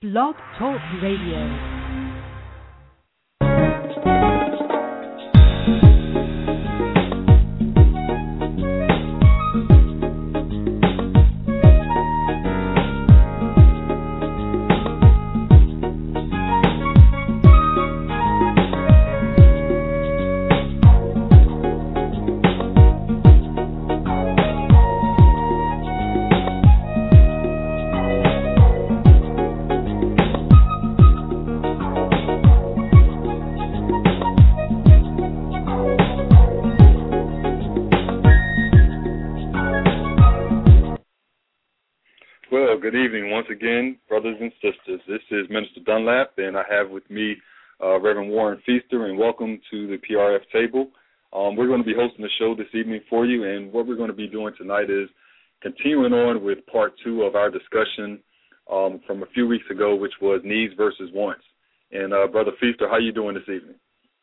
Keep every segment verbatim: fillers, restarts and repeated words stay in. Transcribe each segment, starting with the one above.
Blog Talk Radio. Good evening once again, brothers and sisters. This is Minister Dunlap, and I have with me uh, Reverend Warren Feaster, and welcome to the P R F table. Um, we're going to be hosting the show this evening for you, and what we're going to be doing tonight is continuing on with part two of our discussion um, from a few weeks ago, which was needs versus wants. And uh, Brother Feaster, how are you doing this evening?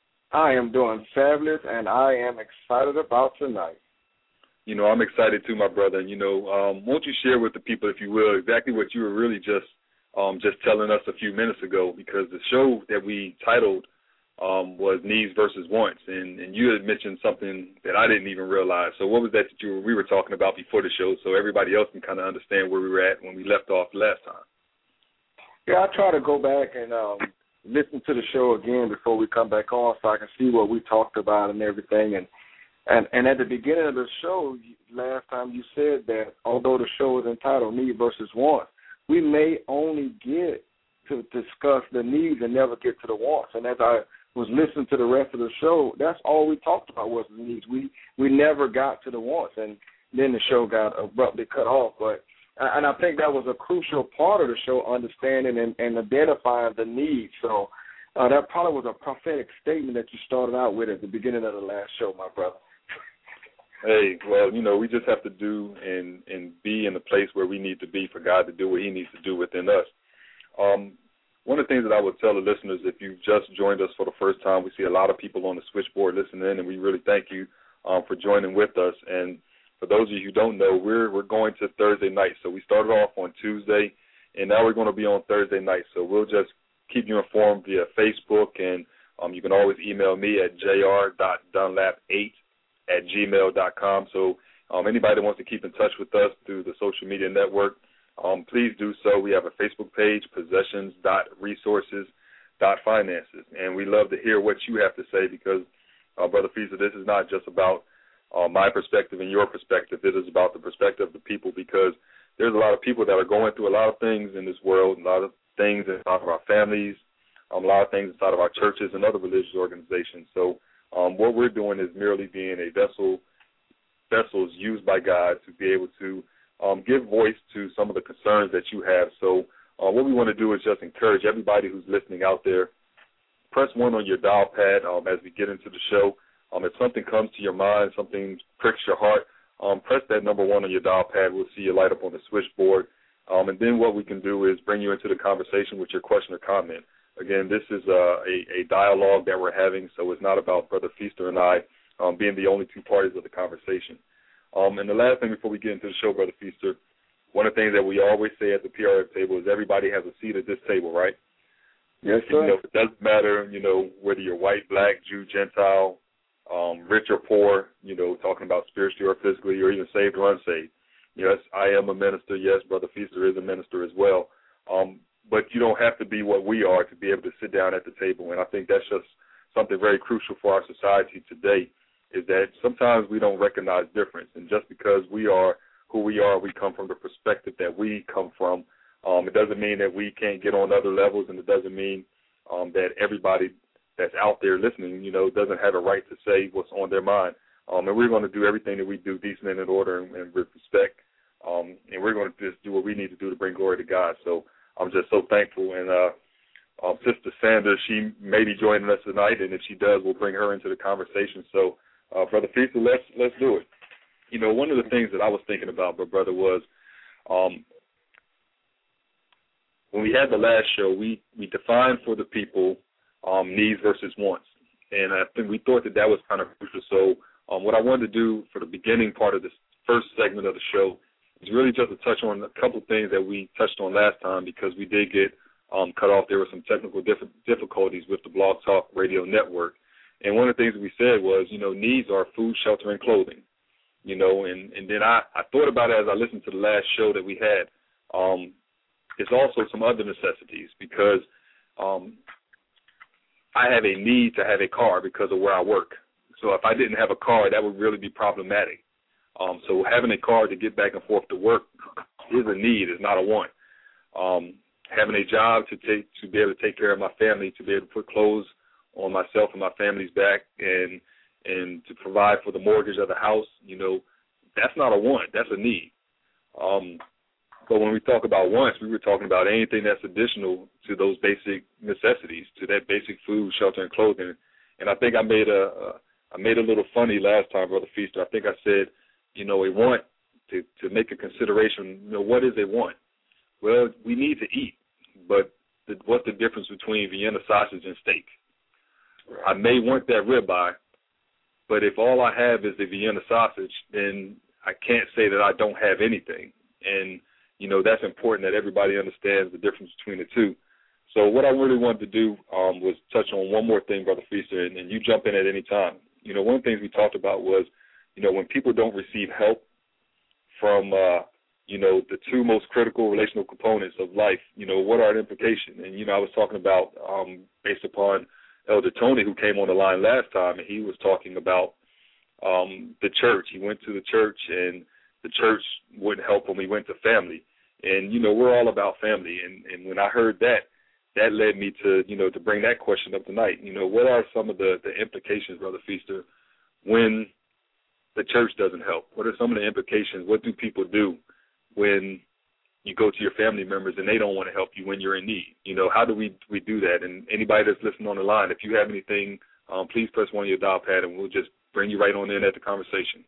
I am doing fabulous, and I am excited about tonight. You know, I'm excited too, my brother. And, you know, um, won't you share with the people, if you will, exactly what you were really just um, just telling us a few minutes ago, because the show that we titled um, was Needs versus Wants, and, and you had mentioned something that I didn't even realize. So what was that that you were, we were talking about before the show so everybody else can kind of understand where we were at when we left off last time? Yeah, I try to go back and um, listen to the show again before we come back on so I can see what we talked about and everything. And And and at the beginning of the show, last time you said that although the show is entitled Need versus Want, we may only get to discuss the needs and never get to the wants. And as I was listening to the rest of the show, that's all we talked about was the needs. We we never got to the wants, and then the show got abruptly cut off. But and I think that was a crucial part of the show, understanding and, and identifying the needs. So uh, that probably was a prophetic statement that you started out with at the beginning of the last show, my brother. Hey, well, you know, we just have to do and, and be in the place where we need to be for God to do what he needs to do within us. Um, one of the things that I would tell the listeners, if you've just joined us for the first time, we see a lot of people on the switchboard listening, and we really thank you um, for joining with us. And for those of you who don't know, we're we're going to Thursday night. So we started off on Tuesday, and now we're going to be on Thursday night. So we'll just keep you informed via Facebook, and um, you can always email me at j r dot dunlap eight at gmail dot com. So um, anybody that wants to keep in touch with us through the social media network, um, please do so. We have a Facebook page, possessions dot resources dot finances, and we love to hear what you have to say because, uh, Brother Feaster, this is not just about uh, my perspective and your perspective. It is about the perspective of the people, because there's a lot of people that are going through a lot of things in this world, a lot of things inside of our families, um, a lot of things inside of our churches and other religious organizations. So Um, what we're doing is merely being a vessel, vessels used by God to be able to um, give voice to some of the concerns that you have. So uh, what we want to do is just encourage everybody who's listening out there, press one on your dial pad um, as we get into the show. Um, if something comes to your mind, something pricks your heart, um, press that number one on your dial pad. We'll see you light up on the switchboard. Um, and then what we can do is bring you into the conversation with your question or comment. Again, this is a, a, a dialogue that we're having, so it's not about Brother Feaster and I um, being the only two parties of the conversation. Um, and the last thing before we get into the show, Brother Feaster, one of the things that we always say at the P R F table is everybody has a seat at this table, right? Yes, sir. You know, it doesn't matter, you know, whether you're white, black, Jew, Gentile, um, rich or poor, you know, talking about spiritually or physically, or even saved or unsaved. Yes, I am a minister. Yes, Brother Feaster is a minister as well. Um, But you don't have to be what we are to be able to sit down at the table. And I think that's just something very crucial for our society today, is that sometimes we don't recognize difference. And just because we are who we are, we come from the perspective that we come from, um, it doesn't mean that we can't get on other levels, and it doesn't mean um, that everybody that's out there listening, you know, doesn't have a right to say what's on their mind. Um, and we're going to do everything that we do decent and in order and, and with respect. Um, and we're going to just do what we need to do to bring glory to God. So I'm just so thankful, and uh, um, Sister Sandra, she may be joining us tonight, and if she does, we'll bring her into the conversation. So, uh, Brother Feaster, let's let's do it. You know, one of the things that I was thinking about, but brother, was um, when we had the last show, we, we defined for the people um, needs versus wants, and I think we thought that that was kind of crucial. So um, what I wanted to do for the beginning part of this first segment of the show is really just to touch on a couple of things that we touched on last time, because we did get um, cut off. There were some technical diff- difficulties with the Blog Talk Radio Network. And one of the things we said was, you know, needs are food, shelter, and clothing. You know, and, and then I, I thought about it as I listened to the last show that we had. Um, it's also some other necessities because um, I have a need to have a car because of where I work. So if I didn't have a car, that would really be problematic. Um, so having a car to get back and forth to work is a need, is not a want. Um, having a job to take to be able to take care of my family, to be able to put clothes on myself and my family's back, and and to provide for the mortgage of the house, you know, that's not a want, that's a need. Um, but when we talk about wants, we were talking about anything that's additional to those basic necessities, to that basic food, shelter, and clothing. And I think I made a, a I made a little funny last time, Brother Feaster. I think I said, you know, a want, to, to make a consideration, you know, what is a want? Well, we need to eat, but the, what's the difference between Vienna sausage and steak? Right. I may want that ribeye, but if all I have is the Vienna sausage, then I can't say that I don't have anything. And, you know, that's important that everybody understands the difference between the two. So what I really wanted to do um, was touch on one more thing, Brother Feaster, and, and you jump in at any time. You know, one of the things we talked about was, you know, when people don't receive help from, uh, you know, the two most critical relational components of life, you know, what are the implications? And, you know, I was talking about, um, based upon Elder Tony, who came on the line last time, and he was talking about um, the church. He went to the church, and the church wouldn't help him. He went to family. And, you know, we're all about family. And, and when I heard that, that led me to, you know, to bring that question up tonight. You know, what are some of the, the implications, Brother Feaster, when the church doesn't help? What are some of the implications? What do people do when you go to your family members and they don't want to help you when you're in need? You know, how do we we do that? And anybody that's listening on the line, if you have anything, um, please press one on your dial pad and we'll just bring you right on in at the conversation.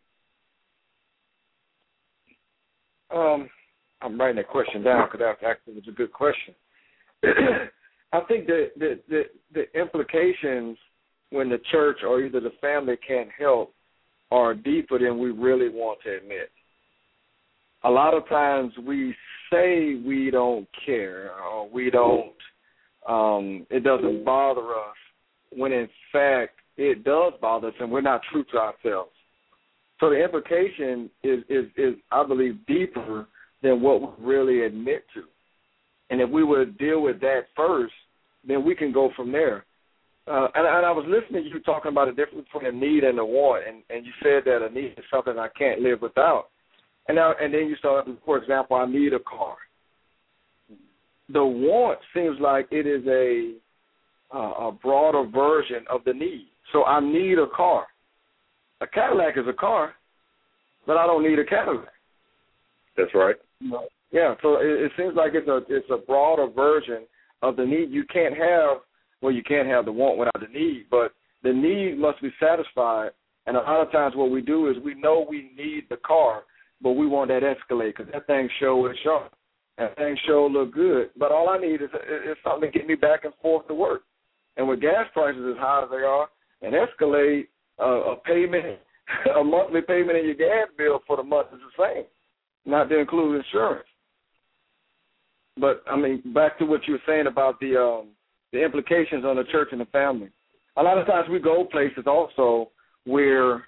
Um, I'm writing that question down because that actually was a good question. I think the, the, the, the implications when the church or either the family can't help are deeper than we really want to admit. A lot of times we say we don't care or we don't, um, it doesn't bother us, when in fact it does bother us and we're not true to ourselves. So the implication is, is, is I believe, deeper than what we really admit to. And if we would deal with that first, then we can go from there. Uh, and, and I was listening to you talking about the difference between a need and a want, and, and you said that a need is something I can't live without. And now, and then you started, for example, I need a car. The want seems like it is a uh, a broader version of the need. So I need a car. A Cadillac is a car, but I don't need a Cadillac. That's right. Yeah, so it, it seems like it's a it's a broader version of the need. You can't have, well, you can't have the want without the need, but the need must be satisfied. And a lot of times what we do is we know we need the car, but we want that Escalade because that thing show is sharp. That thing show look good. But all I need is, is something to get me back and forth to work. And with gas prices as high as they are, an Escalade, uh, a payment, a monthly payment in your gas bill for the month is the same, not to include insurance. But, I mean, back to what you were saying about the um, the implications on the church and the family. A lot of times we go places also where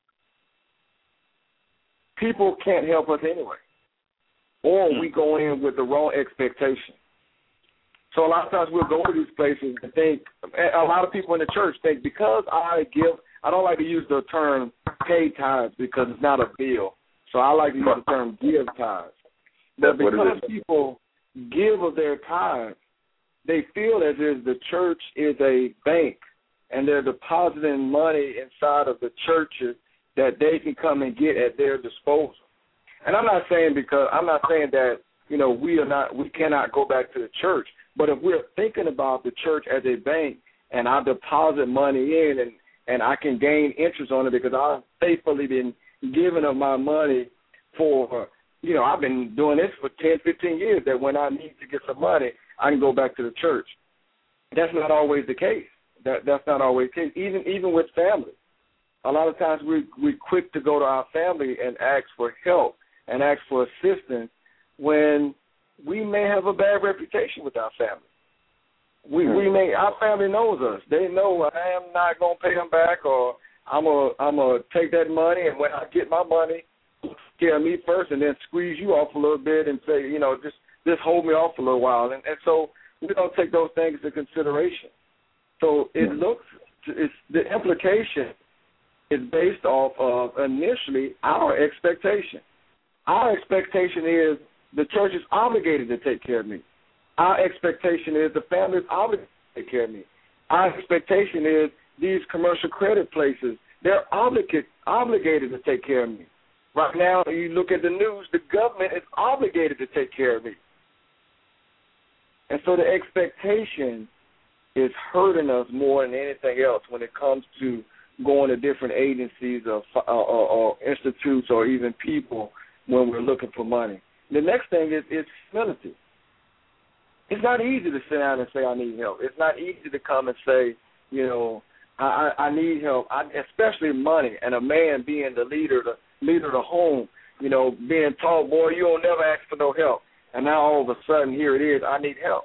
people can't help us anyway, or we go in with the wrong expectation. So a lot of times we'll go to these places and think, a lot of people in the church think because I give, I don't like to use the term pay tithes because it's not a bill. So I like to use the term give tithes. But because people give of their tithes, they feel as if the church is a bank and they're depositing money inside of the churches that they can come and get at their disposal. And I'm not saying because I'm not saying that, you know, we are not we cannot go back to the church, but if we're thinking about the church as a bank and I deposit money in and, and I can gain interest on it because I've faithfully been giving of my money for, you know, I've been doing this for ten, fifteen years, that when I need to get some money, I can go back to the church. That's not always the case. That That's not always the case, even even with family. A lot of times we, we're quick to go to our family and ask for help and ask for assistance when we may have a bad reputation with our family. We we may our family knows us. They know I am not gonna pay them back, or I'm a I'm gonna take that money, and when I get my money, take care of me first, and then squeeze you off a little bit and say, you know, just just hold me off a little while, and, and so we don't take those things into consideration. So it looks it's the implication is based off of initially our expectation. Our expectation is the church is obligated to take care of me. Our expectation is the family is obligated to take care of me. Our expectation is these commercial credit places, they're obligated obligated to take care of me. Right now, you look at the news, the government is obligated to take care of me. And so the expectation is hurting us more than anything else when it comes to going to different agencies or, or, or, or institutes or even people when we're looking for money. The next thing is, is humility. It's not easy to sit down and say, I need help. It's not easy to come and say, you know, I, I, I need help, I, especially money, and a man being the leader, the leader of the home, you know, being told, boy, you don't never ask for no help. And now all of a sudden, here it is, I need help.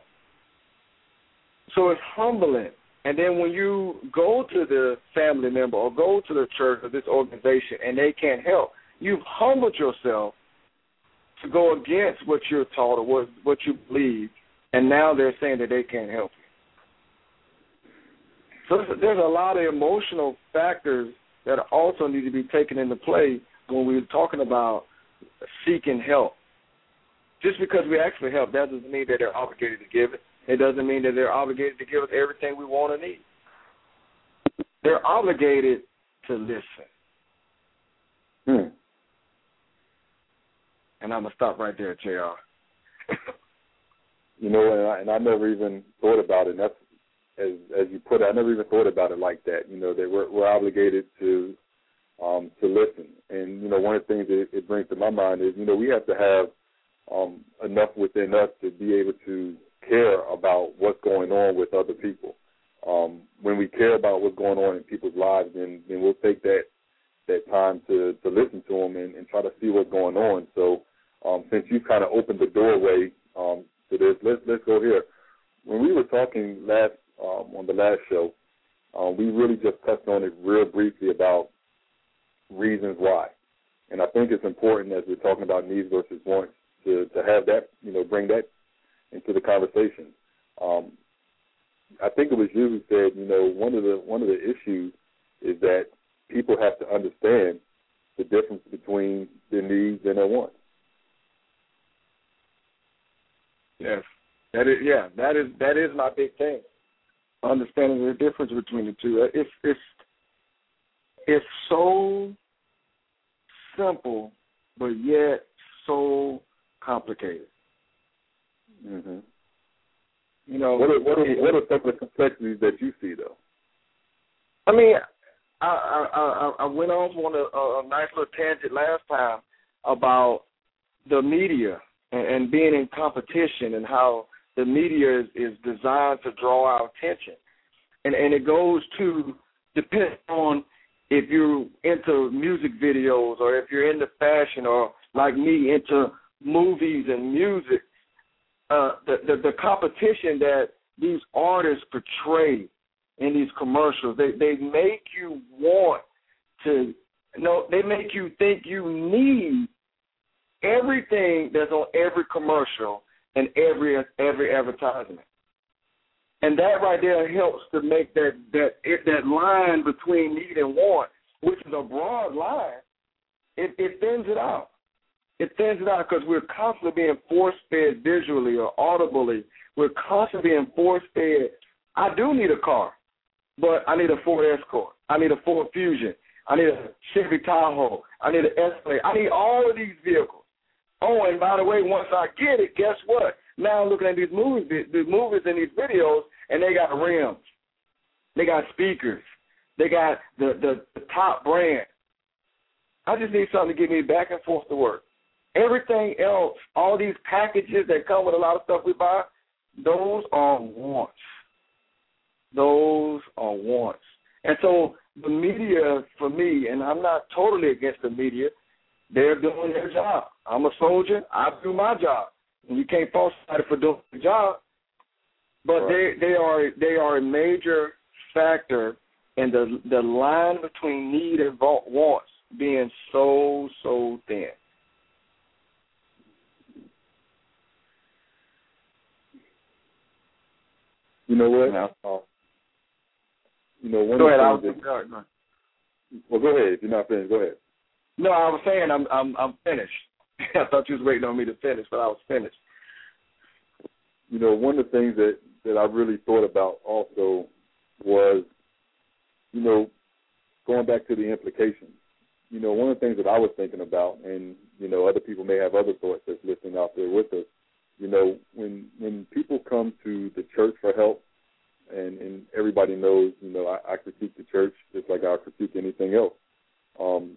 So it's humbling. And then when you go to the family member or go to the church or this organization and they can't help, you've humbled yourself to go against what you're taught or what, what you believe, and now they're saying that they can't help you. So there's, there's a lot of emotional factors that also need to be taken into play when we're talking about seeking help. Just because we ask for help, that doesn't mean that they're obligated to give it. It doesn't mean that they're obligated to give us everything we want or need. They're obligated to listen. Hmm. And I'm going to stop right there, J R You know, and I, and I never even thought about it. And that's, as, as you put it, I never even thought about it like that. You know, that we're, we're obligated to um, to listen. And, you know, one of the things that it brings to my mind is, you know, we have to have um, enough within us to be able to care about what's going on with other people. Um, when we care about what's going on in people's lives, then, then we'll take that that time to, to listen to them and, and try to see what's going on. So um, since you've kind of opened the doorway um, to this, let's, let's go here. When we were talking last um, on the last show, um, we really just touched on it real briefly about reasons why. And I think it's important as we're talking about needs versus wants to, to have that, you know, bring that into the conversation. Um, I think it was you who said, you know, one of the one of the issues is that people have to understand the difference between their needs and their wants. Yes, that is. Yeah, that is that is my big thing. Understanding the difference between the two. It's it's it's so simple, but yet so complicated. Mm-hmm. You know, what are, what, are, what are some of the complexities that you see, though? I mean, I I, I, I went off on a, a nice little tangent last time about the media and, and being in competition and how the media is, is designed to draw our attention. And, and it goes to depend on if you're into music videos or if you're into fashion or, like me, into movies and music. Uh, the, the the competition that these artists portray in these commercials, they they make you want to, you know, they make you think you need everything that's on every commercial and every every advertisement, and that right there helps to make that that that line between need and want, which is a broad line, it, it thins it out. It thins it out because we're constantly being force-fed visually or audibly. We're constantly being force-fed. I do need a car, but I need a Ford Escort. I need a Ford Fusion. I need a Chevy Tahoe. I need an Escalade. I need all of these vehicles. Oh, and by the way, once I get it, guess what? Now I'm looking at these movies, these movies and these videos, and they got rims. They got speakers. They got the, the, the top brand. I just need something to get me back and forth to work. Everything else, all these packages that come with a lot of stuff we buy, those are wants. Those are wants. And so the media, for me, and I'm not totally against the media, they're doing their job. I'm a soldier. I do my job. And you can't fault somebody for doing the job. But right. they they are they are a major factor in the the line between need and wants being so so thin. You know what? No. Uh, you know one go of ahead. the I was, things that, go ahead. well, go ahead. If you're not finished, go ahead. No, I was saying I'm I'm I'm finished. I thought you was waiting on me to finish, but I was finished. You know, one of the things that, that I really thought about also was, you know, going back to the implications. You know, one of the things that I was thinking about, and, you know, other people may have other thoughts that's listening out there with us, you know, when when people come to the church for help, and, and everybody knows, you know, I, I critique the church just like I critique anything else. Um,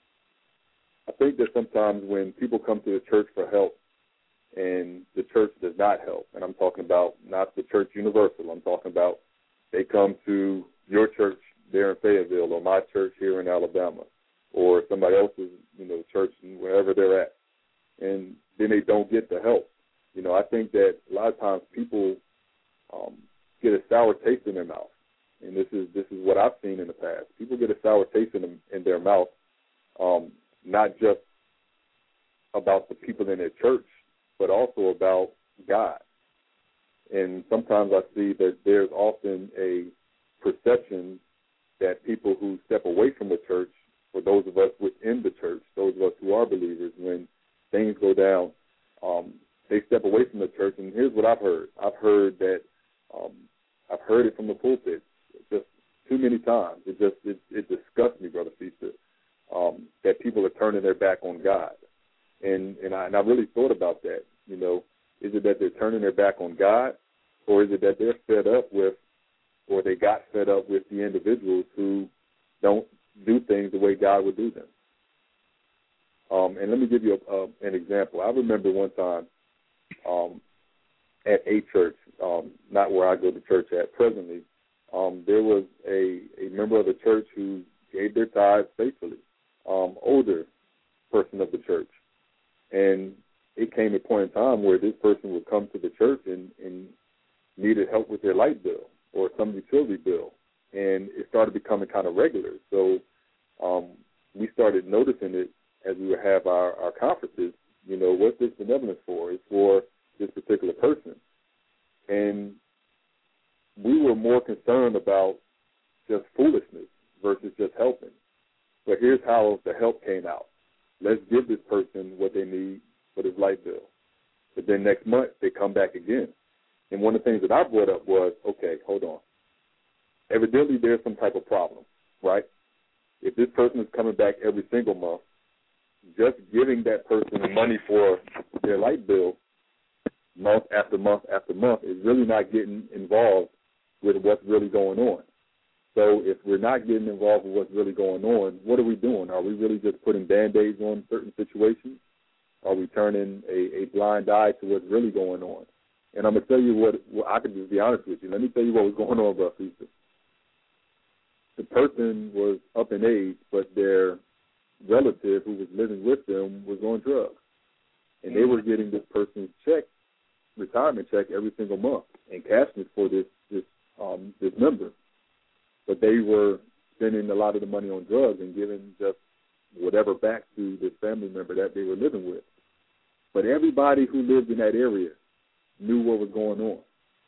I think that sometimes when people come to the church for help and the church does not help, and I'm talking about not the church universal, I'm talking about they come to your church there in Fayetteville or my church here in Alabama or somebody else's, you know, church wherever they're at, and then they don't get the help. You know, I think that a lot of times people um, get a sour taste in their mouth, and this is this is what I've seen in the past. People get a sour taste in, them, in their mouth, um, not just about the people in their church, but also about God. And sometimes I see that there's often a perception that people who step away from the church, for those of us within the church, those of us who are believers, when things go down, um, they step away from the church. And here's what I've heard. I've heard that, um, I've heard it from the pulpit just too many times. It just, it, it disgusts me, Brother Feaster, um, that people are turning their back on God. And and I, and I really thought about that. You know, is it that they're turning their back on God, or is it that they're fed up with, or they got fed up with the individuals who don't do things the way God would do them? Um, and let me give you a, a, an example. I remember one time um, at a church, um, not where I go to church at presently, um, there was a, a member of the church who gave their tithes faithfully, um, older person of the church. And it came a point in time where this person would come to the church and, and needed help with their light bill or some utility bill. And it started becoming kind of regular. So um, we started noticing it as we would have our, our conferences. You know, what's this benevolence for? It's for this particular person. And we were more concerned about just foolishness versus just helping. But here's how the help came out. Let's give this person what they need for this light bill. But then next month, they come back again. And one of the things that I brought up was, okay, hold on. Evidently, there's some type of problem, right? If this person is coming back every single month, just giving that person money for their light bill month after month after month is really not getting involved with what's really going on. So if we're not getting involved with what's really going on, what are we doing? Are we really just putting Band-Aids on certain situations? Are we turning a, a blind eye to what's really going on? And I'm going to tell you what, well, I can just be honest with you. Let me tell you what was going on, Brother Feaster. The person was up in age, but their relative who was living with them was on drugs. And they were getting this person's check, retirement check, every single month and cashing it for this, this, um, this member. But they were spending a lot of the money on drugs and giving just whatever back to this family member that they were living with. But everybody who lived in that area knew what was going on.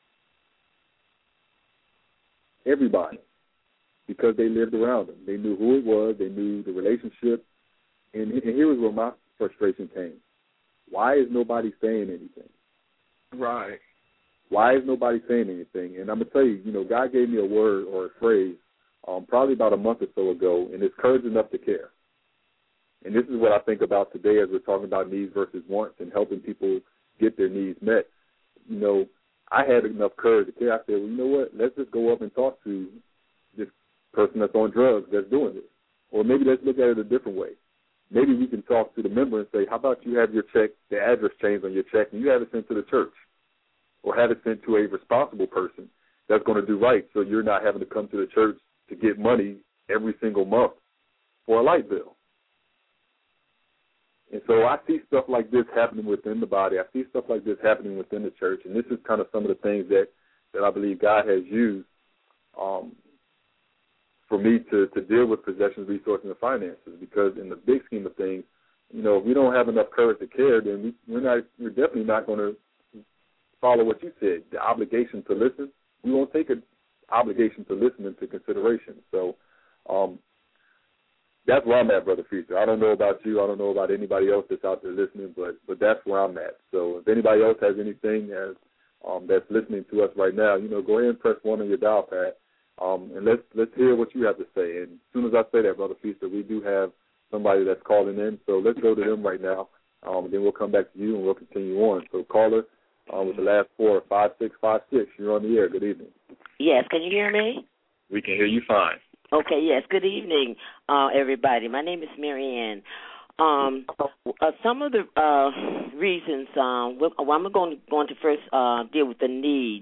Everybody. Because they lived around them. They knew who it was. They knew the relationship. And, and here was where my frustration came. Why is nobody saying anything? Right. Why is nobody saying anything? And I'm going to tell you, you know, God gave me a word or a phrase um, probably about a month or so ago, and it's courage enough to care. And this is what I think about today as we're talking about needs versus wants and helping people get their needs met. You know, I had enough courage to care. I said, well, you know what, let's just go up and talk to this person that's on drugs that's doing this. Or maybe let's look at it a different way. Maybe we can talk to the member and say, how about you have your check, the address changed on your check, and you have it sent to the church. Or have it sent to a responsible person that's going to do right so you're not having to come to the church to get money every single month for a light bill. And so I see stuff like this happening within the body. I see stuff like this happening within the church, and this is kind of some of the things that, that I believe God has used um, for me to, to deal with possessions, resources, and finances. Because in the big scheme of things, you know, if we don't have enough courage to care, then we, we're not, we're definitely not going to follow what you said, the obligation to listen. We won't take an obligation to listen into consideration. So um, that's where I'm at, Brother Feaster. I don't know about you. I don't know about anybody else that's out there listening, but but that's where I'm at. So if anybody else has anything as, um, that's listening to us right now, you know, go ahead and press one on your dial pad, um, and let's let's hear what you have to say. And as soon as I say that, Brother Feaster, we do have somebody that's calling in, so let's go to them right now, um, and then we'll come back to you and we'll continue on. So caller uh, with the last four, five six five six, you're on the air. Good evening. Yes, can you hear me? We can hear you fine. Okay, yes. Good evening, uh, everybody. My name is Marianne. Um, uh, some of the uh, reasons, um, well, I'm going to, going to first uh, deal with the need.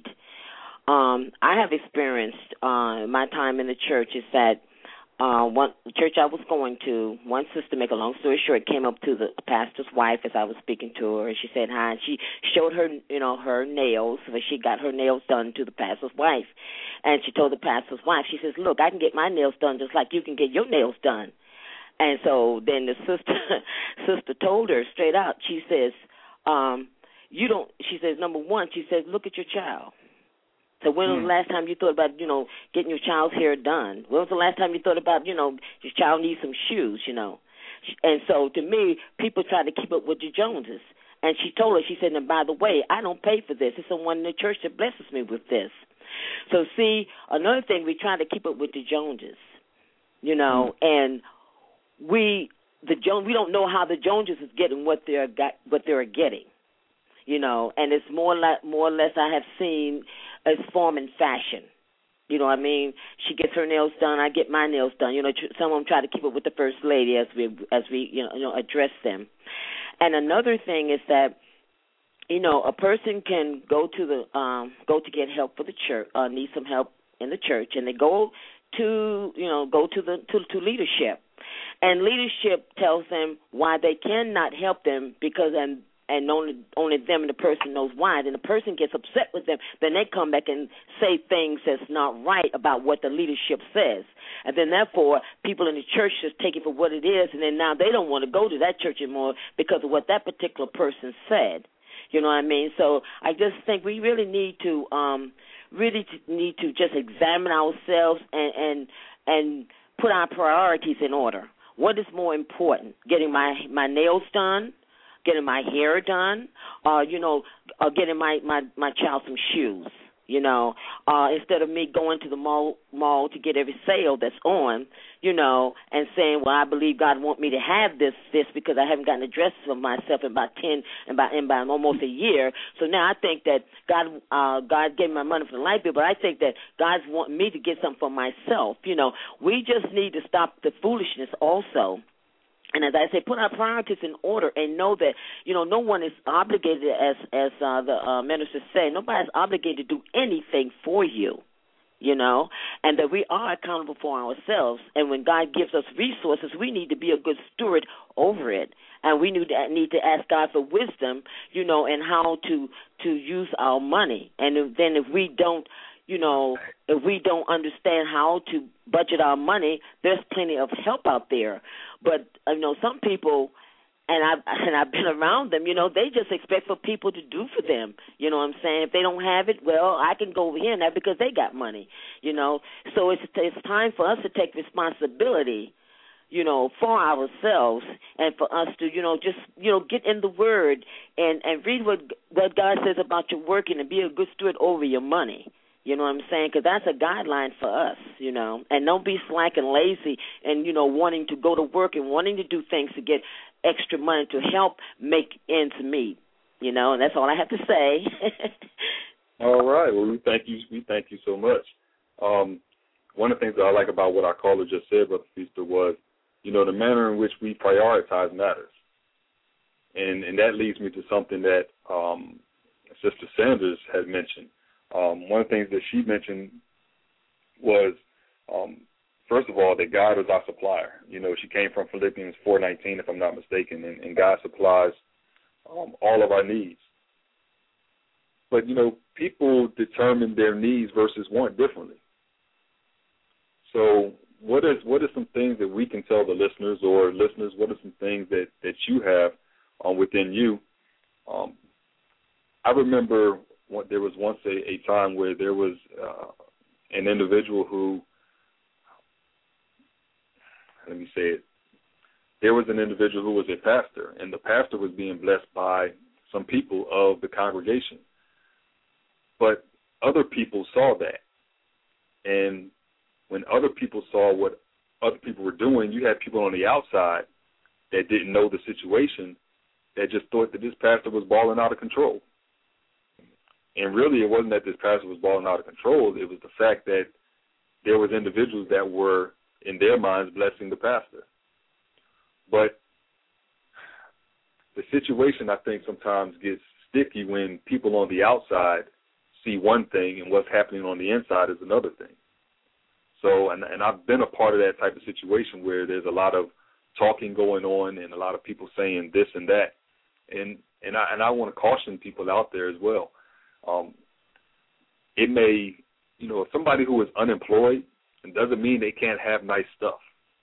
Um, I have experienced uh, in my time in the church is that uh, one the church I was going to, one sister, make a long story short, came up to the pastor's wife as I was speaking to her, and she said hi, and she showed her, you know, her nails, so she got her nails done to the pastor's wife, and she told the pastor's wife, she says, look, I can get my nails done just like you can get your nails done. And so then the sister sister told her straight out, she says, um, you don't, she says, number one, she says, look at your child. So when was the last time you thought about, you know, getting your child's hair done? When was the last time you thought about, you know, your child needs some shoes, you know? And so to me, people try to keep up with the Joneses. And she told her, she said, and by the way, I don't pay for this. It's someone in the church that blesses me with this. So see, another thing, we try to keep up with the Joneses, you know, mm. and we the Jones we don't know how the Joneses is getting what they're got what they're getting. You know, and it's more like more or less I have seen as form and fashion. You know what I mean? She gets her nails done, I get my nails done. You know, tr- some of them try to keep up with the first lady as we as we you know, you know address them. And another thing is that, you know, a person can go to the um, go to get help for the church, uh, need some help in the church, and they go to you know go to the to, to leadership, and leadership tells them why they cannot help them because and. And only only them and the person knows why. Then the person gets upset with them. Then they come back and say things that's not right about what the leadership says. And then, therefore, people in the church just take it for what it is, and then now they don't want to go to that church anymore because of what that particular person said. You know what I mean? So I just think we really need to um, really to need to just examine ourselves and, and and put our priorities in order. What is more important, getting my, my nails done, getting my hair done, or, uh, you know, uh, getting my, my, my child some shoes, you know, uh, instead of me going to the mall mall to get every sale that's on, you know, and saying, well, I believe God wants me to have this this because I haven't gotten a dress for myself in about ten, in about, in about almost a year. So now I think that God uh, God gave me my money for the light bill, but I think that God's wanting me to get something for myself. You know, we just need to stop the foolishness also. And as I say, put our priorities in order and know that, you know, no one is obligated, as as uh, the uh, minister said, nobody's obligated to do anything for you, you know, and that we are accountable for ourselves. And when God gives us resources, we need to be a good steward over it. And we need to, need to ask God for wisdom, you know, and how to, to use our money. And if, then if we don't, you know, if we don't understand how to budget our money, there's plenty of help out there. But, you know, some people, and I've, and I've been around them, you know, they just expect for people to do for them. You know what I'm saying? If they don't have it, well, I can go over here and that because they got money, you know. So it's, it's time for us to take responsibility, you know, for ourselves and for us to, you know, just, you know, get in the Word and, and read what, what God says about your working and be a good steward over your money. You know what I'm saying? Because that's a guideline for us, you know. And don't be slack and lazy and, you know, wanting to go to work and wanting to do things to get extra money to help make ends meet, you know. And that's all I have to say. All right. Well, we thank you. We thank you so much. Um, one of the things that I like about what our caller just said, Brother Feaster, was, you know, the manner in which we prioritize matters. And, and that leads me to something that um, Sister Sanders had mentioned. Um, one of the things that she mentioned was, um, first of all, that God is our supplier. You know, she came from Philippians four nineteen, if I'm not mistaken, and, and God supplies um, all of our needs. but, you know, people determine their needs versus want differently. So what is what are some things that we can tell the listeners, or listeners, what are some things that, that you have um, within you? Um, I remember what, there was once a, a time where there was uh, an individual who, let me say it, there was an individual who was a pastor, and the pastor was being blessed by some people of the congregation. But other people saw that. And when other people saw what other people were doing, you had people on the outside that didn't know the situation that just thought that this pastor was balling out of control. And really it wasn't that this pastor was balling out of control. It was the fact that there was individuals that were, in their minds, blessing the pastor. But the situation, I think, sometimes gets sticky when people on the outside see one thing and what's happening on the inside is another thing. So, and, and I've been a part of that type of situation where there's a lot of talking going on and a lot of people saying this and that. And and I, and I want to caution people out there as well. Um, it may, you know, somebody who is unemployed, it doesn't mean they can't have nice stuff.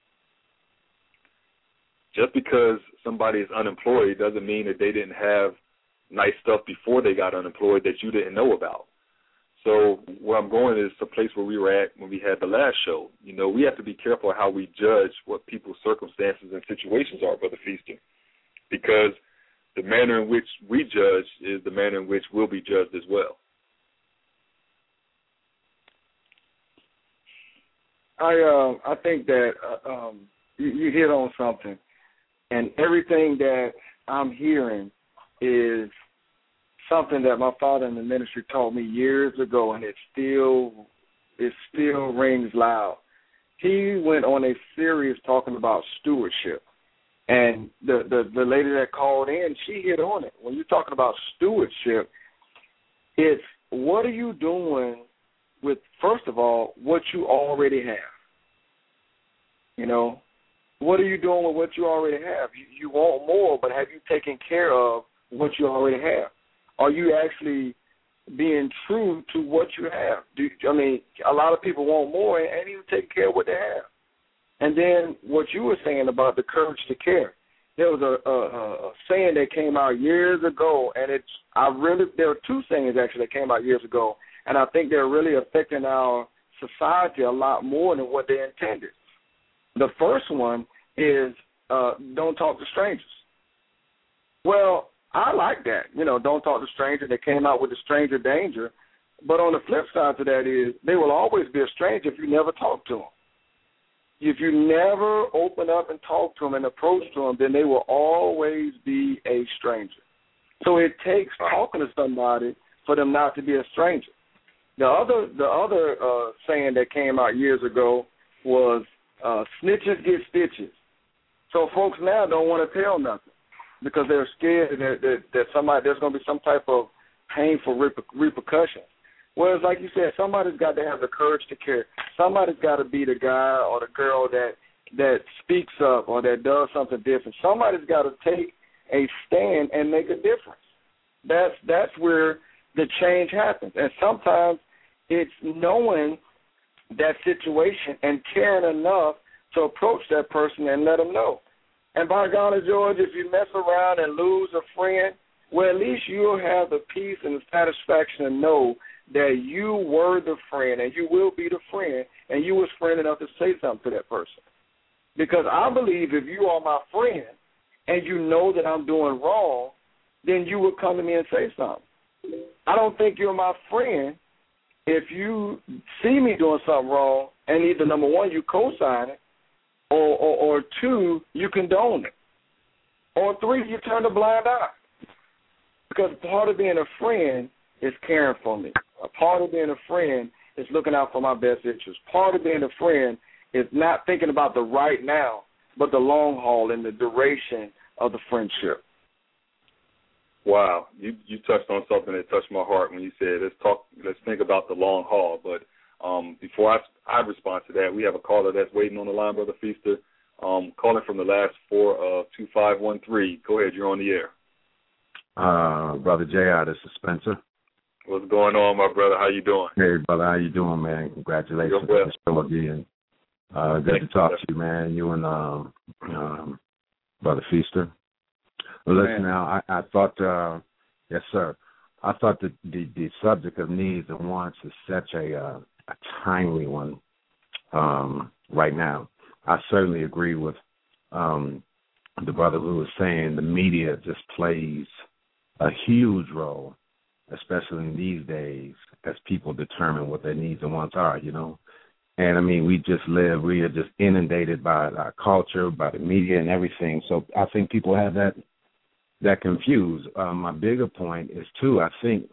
Just because somebody is unemployed doesn't mean that they didn't have nice stuff before they got unemployed that you didn't know about. So where I'm going is the place where we were at when we had the last show. You know, we have to be careful how we judge what people's circumstances and situations are, Brother Feaster, because the manner in which we judge is the manner in which we'll be judged as well. I uh, I think that uh, um, you, you hit on something, and everything that I'm hearing is something that my father in the ministry taught me years ago, and it still it still rings loud. He went on a series talking about stewardship, and the, the, the lady that called in, she hit on it. When you're talking about stewardship, it's what are you doing with, first of all, what you already have? You know, what are you doing with what you already have? You, you want more, but have you taken care of what you already have? Are you actually being true to what you have? Do, I mean, a lot of people want more and ain't even taking care of what they have. And then what you were saying about the courage to care. There was a, a, a saying that came out years ago, and it's I really there were two sayings actually that came out years ago, and I think they're really affecting our society a lot more than what they intended. The first one is uh, don't talk to strangers. Well, I like that. You know, don't talk to strangers. They came out with the stranger danger. But on the flip side to that is they will always be a stranger if you never talk to them. If you never open up and talk to them and approach to them, then they will always be a stranger. So it takes talking to somebody for them not to be a stranger. The other the other uh, saying that came out years ago was uh, snitches get stitches. So folks now don't want to tell nothing because they're scared that, that, that somebody there's going to be some type of painful reper- repercussions. Whereas, like you said, somebody's got to have the courage to care. Somebody's got to be the guy or the girl that that speaks up or that does something different. Somebody's got to take a stand and make a difference. That's that's where the change happens. And sometimes it's knowing that situation and caring enough to approach that person and let them know. And by God, George, if you mess around and lose a friend, well, at least you'll have the peace and the satisfaction to know that you were the friend and you will be the friend and you was friend enough to say something to that person. Because I believe if you are my friend and you know that I'm doing wrong, then you would come to me and say something. I don't think you're my friend if you see me doing something wrong and either, number one, you co-sign it, or, or, or two, you condone it, or three, you turn a blind eye. Because part of being a friend is caring for me. A part of being a friend is looking out for my best interests. Part of being a friend is not thinking about the right now, but the long haul and the duration of the friendship. Wow, you you touched on something that touched my heart when you said let's talk, let's think about the long haul. But um, before I, I respond to that, we have a caller that's waiting on the line, Brother Feaster, um, calling from the last four of two five one three. Go ahead, you're on the air. Uh, Brother J R, this is Spencer. What's going on, my brother? How you doing? Hey, brother, how you doing, man? Congratulations on the show again. Uh, good to talk to you, man. You and um, um, Brother Feaster. Well, listen, now, I, I thought, uh, yes, sir. I thought that the, the subject of needs and wants is such a, uh, a timely one um, right now. I certainly agree with um, the brother who was saying the media just plays a huge role, especially in these days, as people determine what their needs and wants are, you know. And, I mean, we just live, we are just inundated by our culture, by the media and everything. So I think people have that that confused. Um, my bigger point is, too, I think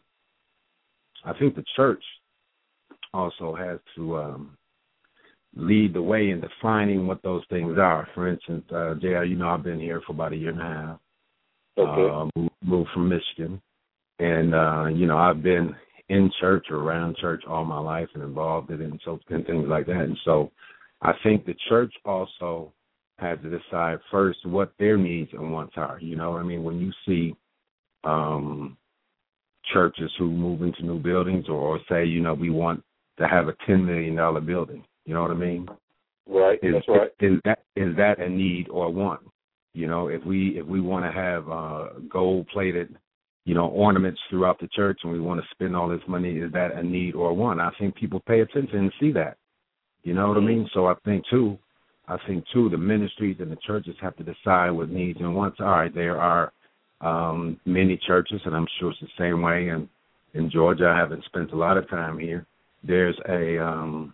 I think the church also has to um, lead the way in defining what those things are. For instance, uh, J R, you know, I've been here for about a year and a half. Okay. Uh, moved, moved from Michigan. And, uh, you know, I've been in church or around church all my life and involved in it and, so, and things like that. And so I think the church also has to decide first what their needs and wants are. You know, I mean, when you see um, churches who move into new buildings or, or say, you know, we want to have a ten million dollars building, you know what I mean? Right, is, that's right. Is that is that a need or want? You know, if we if we want to have uh, gold-plated, you know, ornaments throughout the church and we want to spend all this money, is that a need or a want? I think people pay attention and see that. You know what I mean? So I think, too, I think, too, the ministries and the churches have to decide what needs and wants are. There are um, many churches, and I'm sure it's the same way in, in Georgia. I haven't spent a lot of time here. There's a um,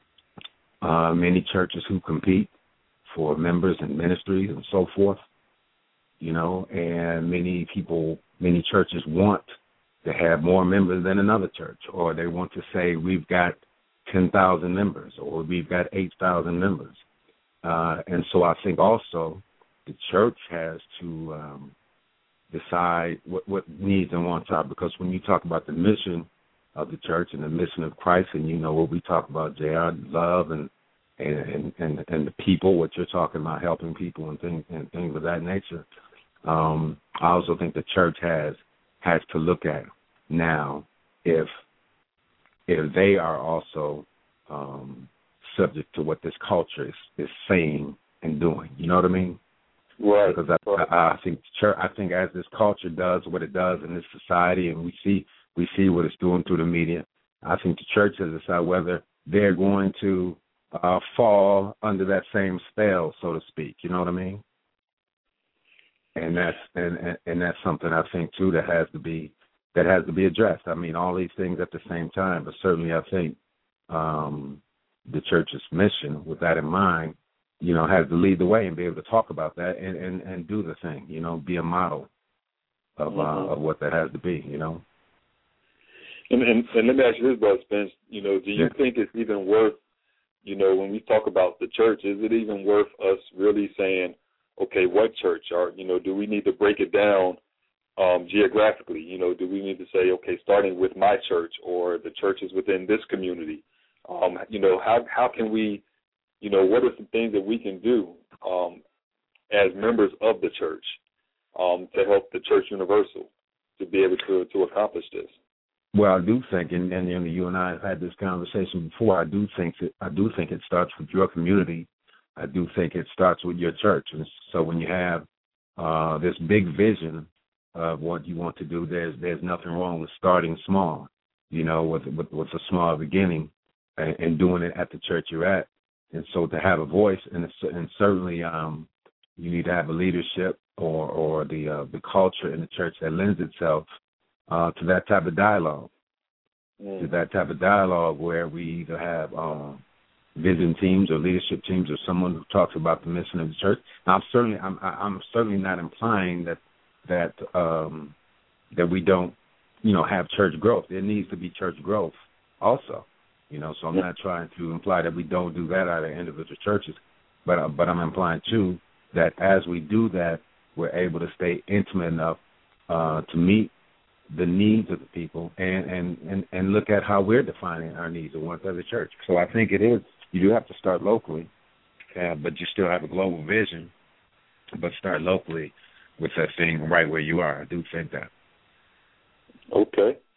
uh, many churches who compete for members and ministries and so forth, you know, and many people, many churches want to have more members than another church, or they want to say we've got ten thousand members or we've got eight thousand members. Uh, and so I think also the church has to um, decide what, what needs and wants are, because when you talk about the mission of the church and the mission of Christ, and you know what we talk about, J R, love and and, and and the people, what you're talking about, helping people and things and things of that nature. Um, I also think the church has has to look at now if if they are also um, subject to what this culture is, is saying and doing. You know what I mean? Right. Because I, right. I, I think church, I think as this culture does what it does in this society, and we see we see what it's doing through the media, I think the church has to decide whether they're going to uh, fall under that same spell, so to speak. You know what I mean? And that's and, and, and that's something I think too that has to be that has to be addressed. I mean, all these things at the same time, but certainly I think um, the church's mission, with that in mind, you know, has to lead the way and be able to talk about that and, and, and do the thing, you know, be a model of mm-hmm. uh, of what that has to be, you know. And, and, and let me ask you this, Brother Spence, you know, do you yeah. think it's even worth, you know, when we talk about the church, is it even worth us really saying, okay, what church? Or, you know, do we need to break it down um, geographically? You know, do we need to say, okay, starting with my church or the churches within this community? Um, you know, how how can we, you know, what are some things that we can do um, as members of the church um, to help the church universal to be able to, to accomplish this? Well, I do think, and, and, and you and I have had this conversation before, I do think that, I do think it starts with your community. I do think it starts with your church. And so when you have uh, this big vision of what you want to do, there's there's nothing wrong with starting small, you know, with with, with a small beginning and, and doing it at the church you're at. And so to have a voice, and, and certainly um, you need to have a leadership or or the uh, the culture in the church that lends itself uh, to that type of dialogue, mm. to that type of dialogue where we either have um, vision teams or leadership teams or someone who talks about the mission of the church. Now, I'm certainly I'm I'm certainly not implying that that um, that we don't, you know, have church growth. There needs to be church growth also, you know. So I'm not trying to imply that we don't do that out of individual churches, but uh, but I'm implying too that as we do that, we're able to stay intimate enough uh, to meet the needs of the people and, and, and, and look at how we're defining our needs and wants as a church. So I think it is, you do have to start locally, uh, but you still have a global vision, but start locally with that thing right where you are. I do think that. Okay.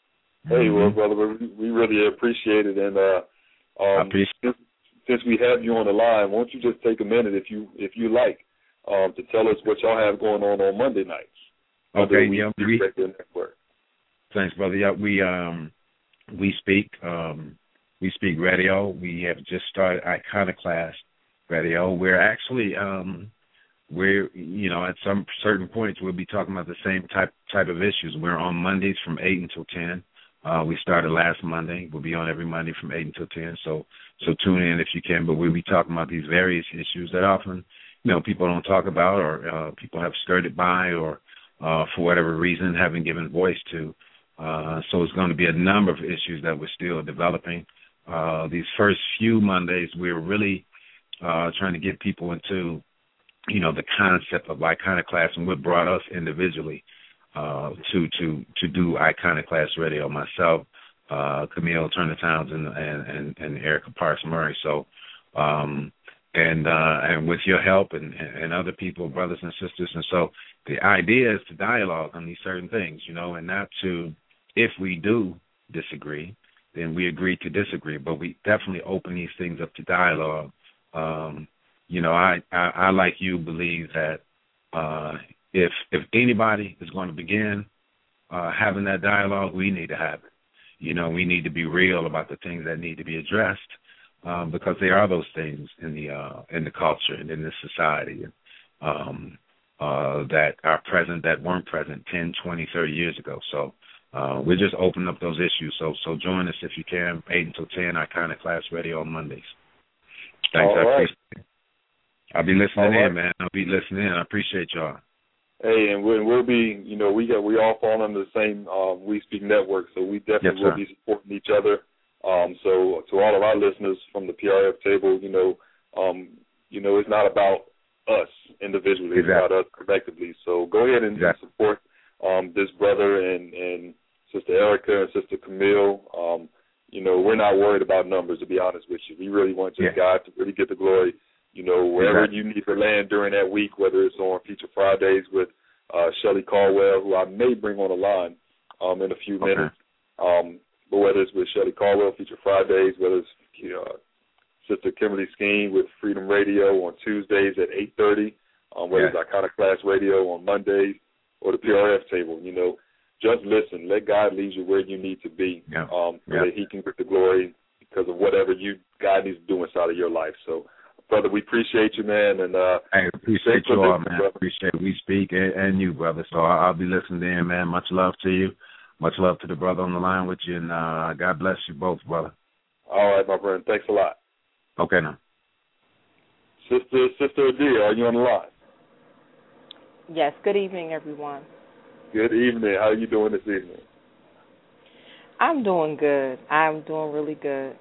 Hey, mm-hmm. well, brother, we, we really appreciate it, and uh, um, I appreciate since, since we have you on the line, won't you just take a minute, if you if you like, um, to tell us what y'all have going on on Monday nights? Okay, we, yeah, we, network. Thanks, brother. Yeah, we um we speak um we speak radio. We have just started Iconoclast Radio. We're actually um we're you know at some certain points we'll be talking about the same type type of issues. We're on Mondays from eight until ten. Uh, we started last Monday. We'll be on every Monday from eight until ten. So so tune in if you can. But we'll be talking about these various issues that often you know people don't talk about, or uh, people have skirted by, or uh, for whatever reason haven't given voice to. Uh, so it's going to be a number of issues that we're still developing. Uh, these first few Mondays, we're really uh, trying to get people into, you know, the concept of Iconoclast and what brought us individually uh, to to to do Iconoclast Radio. Myself, uh, Camille Turner Townsend, and, and, and Erica Parks Murray. So, um, and uh, and with your help and, and other people, brothers and sisters, and so the idea is to dialogue on these certain things, you know, and not to. If we do disagree, then we agree to disagree, but we definitely open these things up to dialogue. Um, you know, I, I, I, like you, believe that uh, if if anybody is going to begin uh, having that dialogue, we need to have it. You know, we need to be real about the things that need to be addressed um, because there are those things in the uh, in the culture and in this society um, uh, that are present that weren't present ten, twenty, thirty years ago. So. Uh, we're just opening up those issues, so so join us if you can, eight until ten, Iconoclast Radio on Mondays. Thanks, All I right. appreciate it. I'll be listening All in, right. man. I'll be listening in. I appreciate y'all. Hey, and we'll, we'll be, you know, we got we all fall under the same um, We Speak network, so we definitely Yes, will be supporting each other. Um, so to all of our listeners from the P R F table, you know, um, you know, it's not about us individually, Exactly. it's about us collectively. So go ahead and Exactly. support um, this brother and and. Sister Erica and Sister Camille, um, you know, we're not worried about numbers, to be honest with you. We really want just yeah. God to really get the glory, you know, wherever exactly. you need to land during that week, whether it's on Feature Fridays with uh, Shelly Caldwell, who I may bring on the line um, in a few okay. minutes, um, but whether it's with Shelly Caldwell, Feature Fridays, whether it's you know, Sister Kimberly Skeen with Freedom Radio on Tuesdays at eight thirty, um, whether yeah. it's Iconoclast Radio on Mondays or the P R F table, you know, just listen. Let God lead you where you need to be, yeah. um, so yeah. that He can get the glory because of whatever you God needs to do inside of your life. So, brother, we appreciate you, man, and uh, I appreciate you all, man. Brother. Appreciate We Speak and, and you, brother. So I'll, I'll be listening in, man. Much love to you. Much love to the brother on the line with you, and uh, God bless you both, brother. All right, my friend. Thanks a lot. Okay, now. Sister, Sister Adia, are you on the line? Yes. Good evening, everyone. Good evening. How are you doing this evening? I'm doing good. I'm doing really good.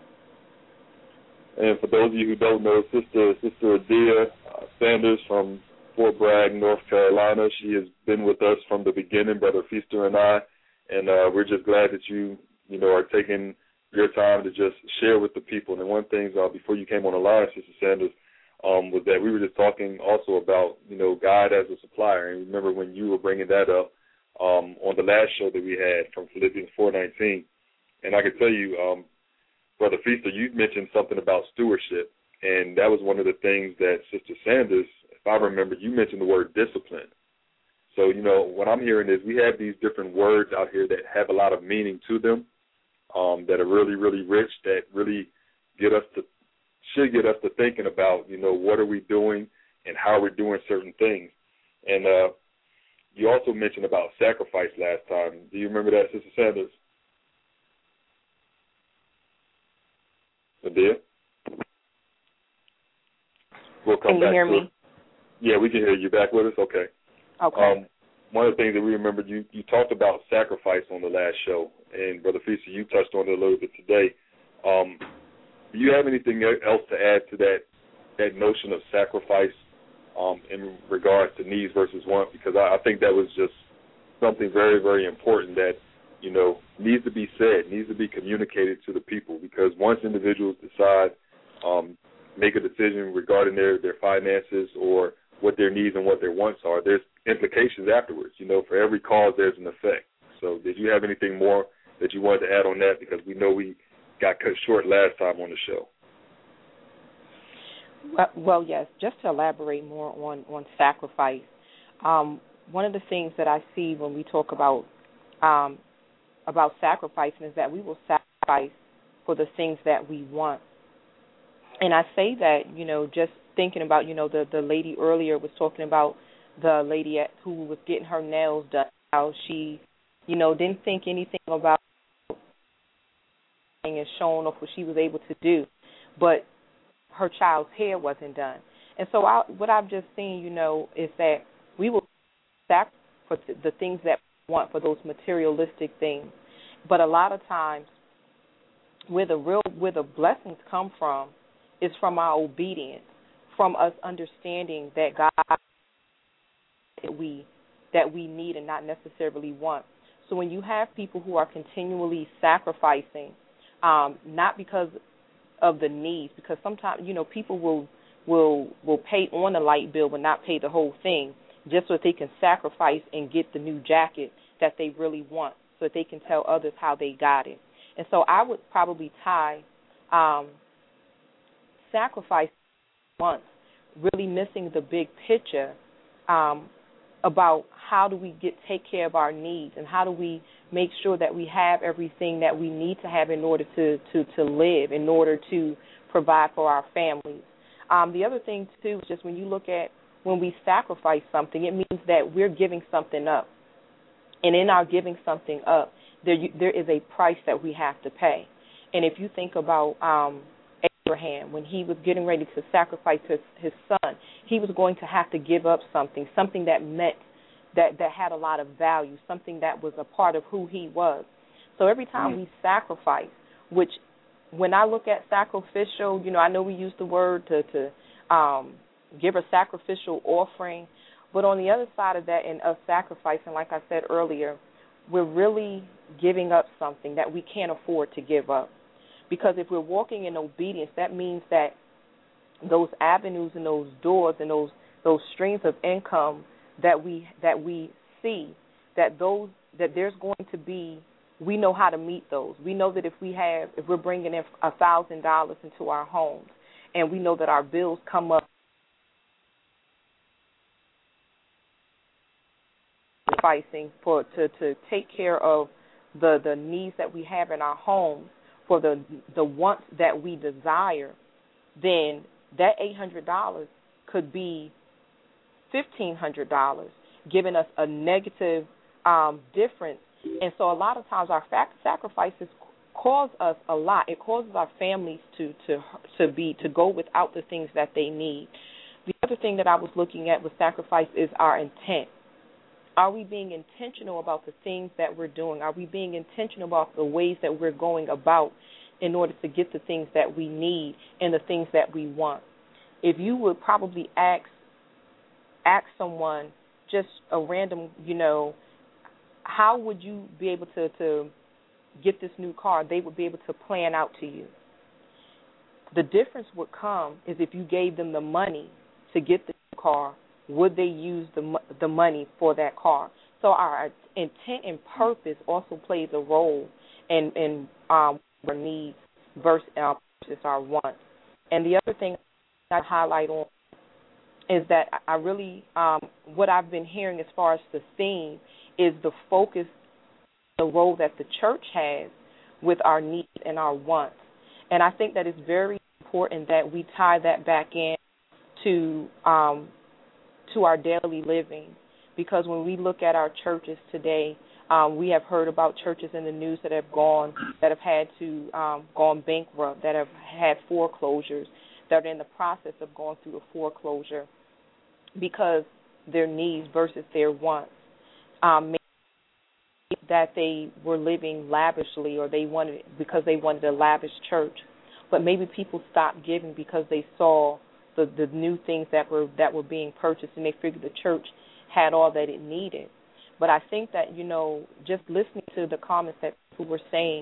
And for those of you who don't know, Sister Sister Adia uh, Sanders from Fort Bragg, North Carolina, she has been with us from the beginning, Brother Feaster and I, and uh, we're just glad that you, you know, are taking your time to just share with the people. And one thing, uh, before you came on the line, Sister Sanders, um, was that we were just talking also about, you know, God as a supplier. And remember when you were bringing that up, Um, on the last show that we had from Philippians four nineteen. And I can tell you, um, Brother Feaster, you mentioned something about stewardship, and that was one of the things that Sister Sanders, if I remember, you mentioned the word discipline. So, you know, what I'm hearing is we have these different words out here that have a lot of meaning to them, um, that are really, really rich, that really get us to, should get us to thinking about, you know, what are we doing and how we're doing certain things. And, uh, you also mentioned about sacrifice last time. Do you remember that, Sister Sanders? Adia? We'll come can you back hear to me? It. Yeah, we can hear you. Back with us? Okay. Okay. Um, one of the things that we remembered, you, you talked about sacrifice on the last show, and Brother Feaster, you touched on it a little bit today. Um, do you have anything else to add to that, that notion of sacrifice um, in regards to needs versus want? Because I, I think that was just something very, very important that, you know, needs to be said, needs to be communicated to the people, because once individuals decide, um, make a decision regarding their, their finances or what their needs and what their wants are, there's implications afterwards. You know, for every cause, there's an effect. So did you have anything more that you wanted to add on that, because we know we got cut short last time on the show. Well, well yes, just to elaborate more on, on sacrifice, um, one of the things that I see when we talk about um, about sacrificing is that we will sacrifice for the things that we want. And I say that, you know, just thinking about, you know, the, the lady earlier was talking about the lady at, who was getting her nails done, how she, you know, didn't think anything about and showing off what she was able to do, but her child's hair wasn't done. And so I, what I've just seen, you know, is that we will sacrifice for the things that we want, for those materialistic things. But a lot of times where the real, where the blessings come from is from our obedience, from us understanding that God that we that we need and not necessarily want. So when you have people who are continually sacrificing, um, not because of the needs, because sometimes, you know, people will will will pay on the light bill but not pay the whole thing, just so that they can sacrifice and get the new jacket that they really want, so that they can tell others how they got it. And so I would probably tie um, sacrifice once, really missing the big picture um, about how do we get take care of our needs, and how do we make sure that we have everything that we need to have in order to, to, to live, in order to provide for our families. Um, the other thing, too, is just when you look at when we sacrifice something, it means that we're giving something up. And in our giving something up, there there is a price that we have to pay. And if you think about um, Abraham, when he was getting ready to sacrifice his, his son, he was going to have to give up something, something that meant, that, that had a lot of value, something that was a part of who he was. So every time mm-hmm. we sacrifice, which when I look at sacrificial, you know, I know we use the word to, to um, give a sacrificial offering, but on the other side of that, and of sacrificing, like I said earlier, we're really giving up something that we can't afford to give up. Because if we're walking in obedience, that means that those avenues and those doors and those those streams of income that we that we see, that those that there's going to be, we know how to meet those. We know that if we have, if we're bringing in a thousand dollars into our homes, and we know that our bills come up, sacrificing for to, to take care of the, the needs that we have in our homes, for the the wants that we desire, then that eight hundred dollars could be fifteen hundred dollars, giving us a negative um, difference. And so a lot of times our fact sacrifices cause us a lot. It causes our families to, to to be to go without the things that they need. The other thing that I was looking at with sacrifice is our intent. Are we being intentional about the things that we're doing? Are we being intentional about the ways that we're going about in order to get the things that we need and the things that we want? If you would probably ask ask someone just a random, you know, how would you be able to, to get this new car, they would be able to plan out to you. The difference would come is if you gave them the money to get the new car, would they use the the money for that car? So our intent and purpose also plays a role in, in um, our needs versus, uh, versus our wants. And the other thing I highlight on is that I really, um, what I've been hearing as far as the theme is the focus, the role that the church has with our needs and our wants. And I think that it's very important that we tie that back in to um, to our daily living, because when we look at our churches today, um, we have heard about churches in the news that have gone, that have had to um, gone bankrupt, that have had foreclosures, that are in the process of going through a foreclosure because their needs versus their wants. Um, maybe that they were living lavishly, or they wanted because they wanted a lavish church, but maybe people stopped giving because they saw the, the new things that were that were being purchased, and they figured the church had all that it needed. But I think that, you know, just listening to the comments that people were saying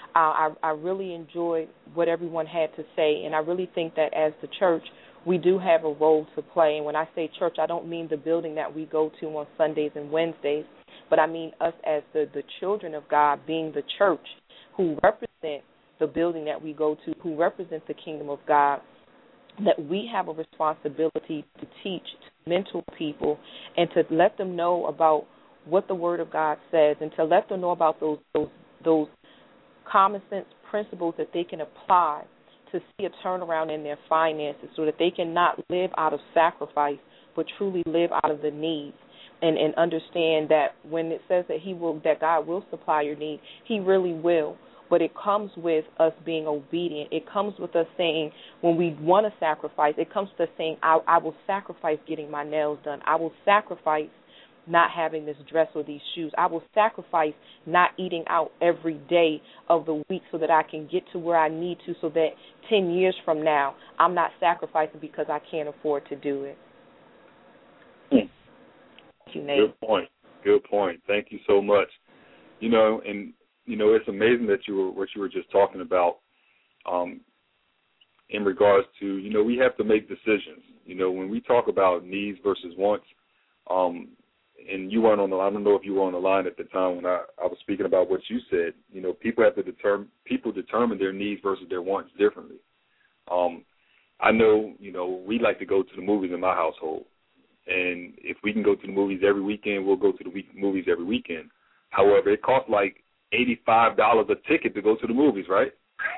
I, I, I really enjoyed what everyone had to say, and I really think that as the church, we do have a role to play. And when I say church, I don't mean the building that we go to on Sundays and Wednesdays, but I mean us as the, the children of God being the church who represent the building that we go to, who represent the kingdom of God, that we have a responsibility to teach, to mentor people, and to let them know about what the Word of God says, and to let them know about those those those common sense principles that they can apply to see a turnaround in their finances, so that they can not live out of sacrifice, but truly live out of the need, and, and understand that when it says that He will, that God will supply your need, He really will. But it comes with us being obedient. It comes with us saying, when we want to sacrifice, it comes with us saying, I, I will sacrifice getting my nails done. I will sacrifice not having this dress or these shoes. I will sacrifice not eating out every day of the week so that I can get to where I need to, so that ten years from now I'm not sacrificing because I can't afford to do it. Hmm. Thank you, Nate. Good point. Good point. Thank you so much. You know, and you know, it's amazing that you were what you were just talking about um, in regards to, you know, we have to make decisions. You know, when we talk about needs versus wants, um, and you weren't on the line, I don't know if you were on the line at the time when I, I was speaking about what you said. You know, people have to determine, people determine their needs versus their wants differently. Um, I know, you know, we like to go to the movies in my household. And if we can go to the movies every weekend, we'll go to the week, movies every weekend. However, it costs like eighty-five dollars a ticket to go to the movies, right?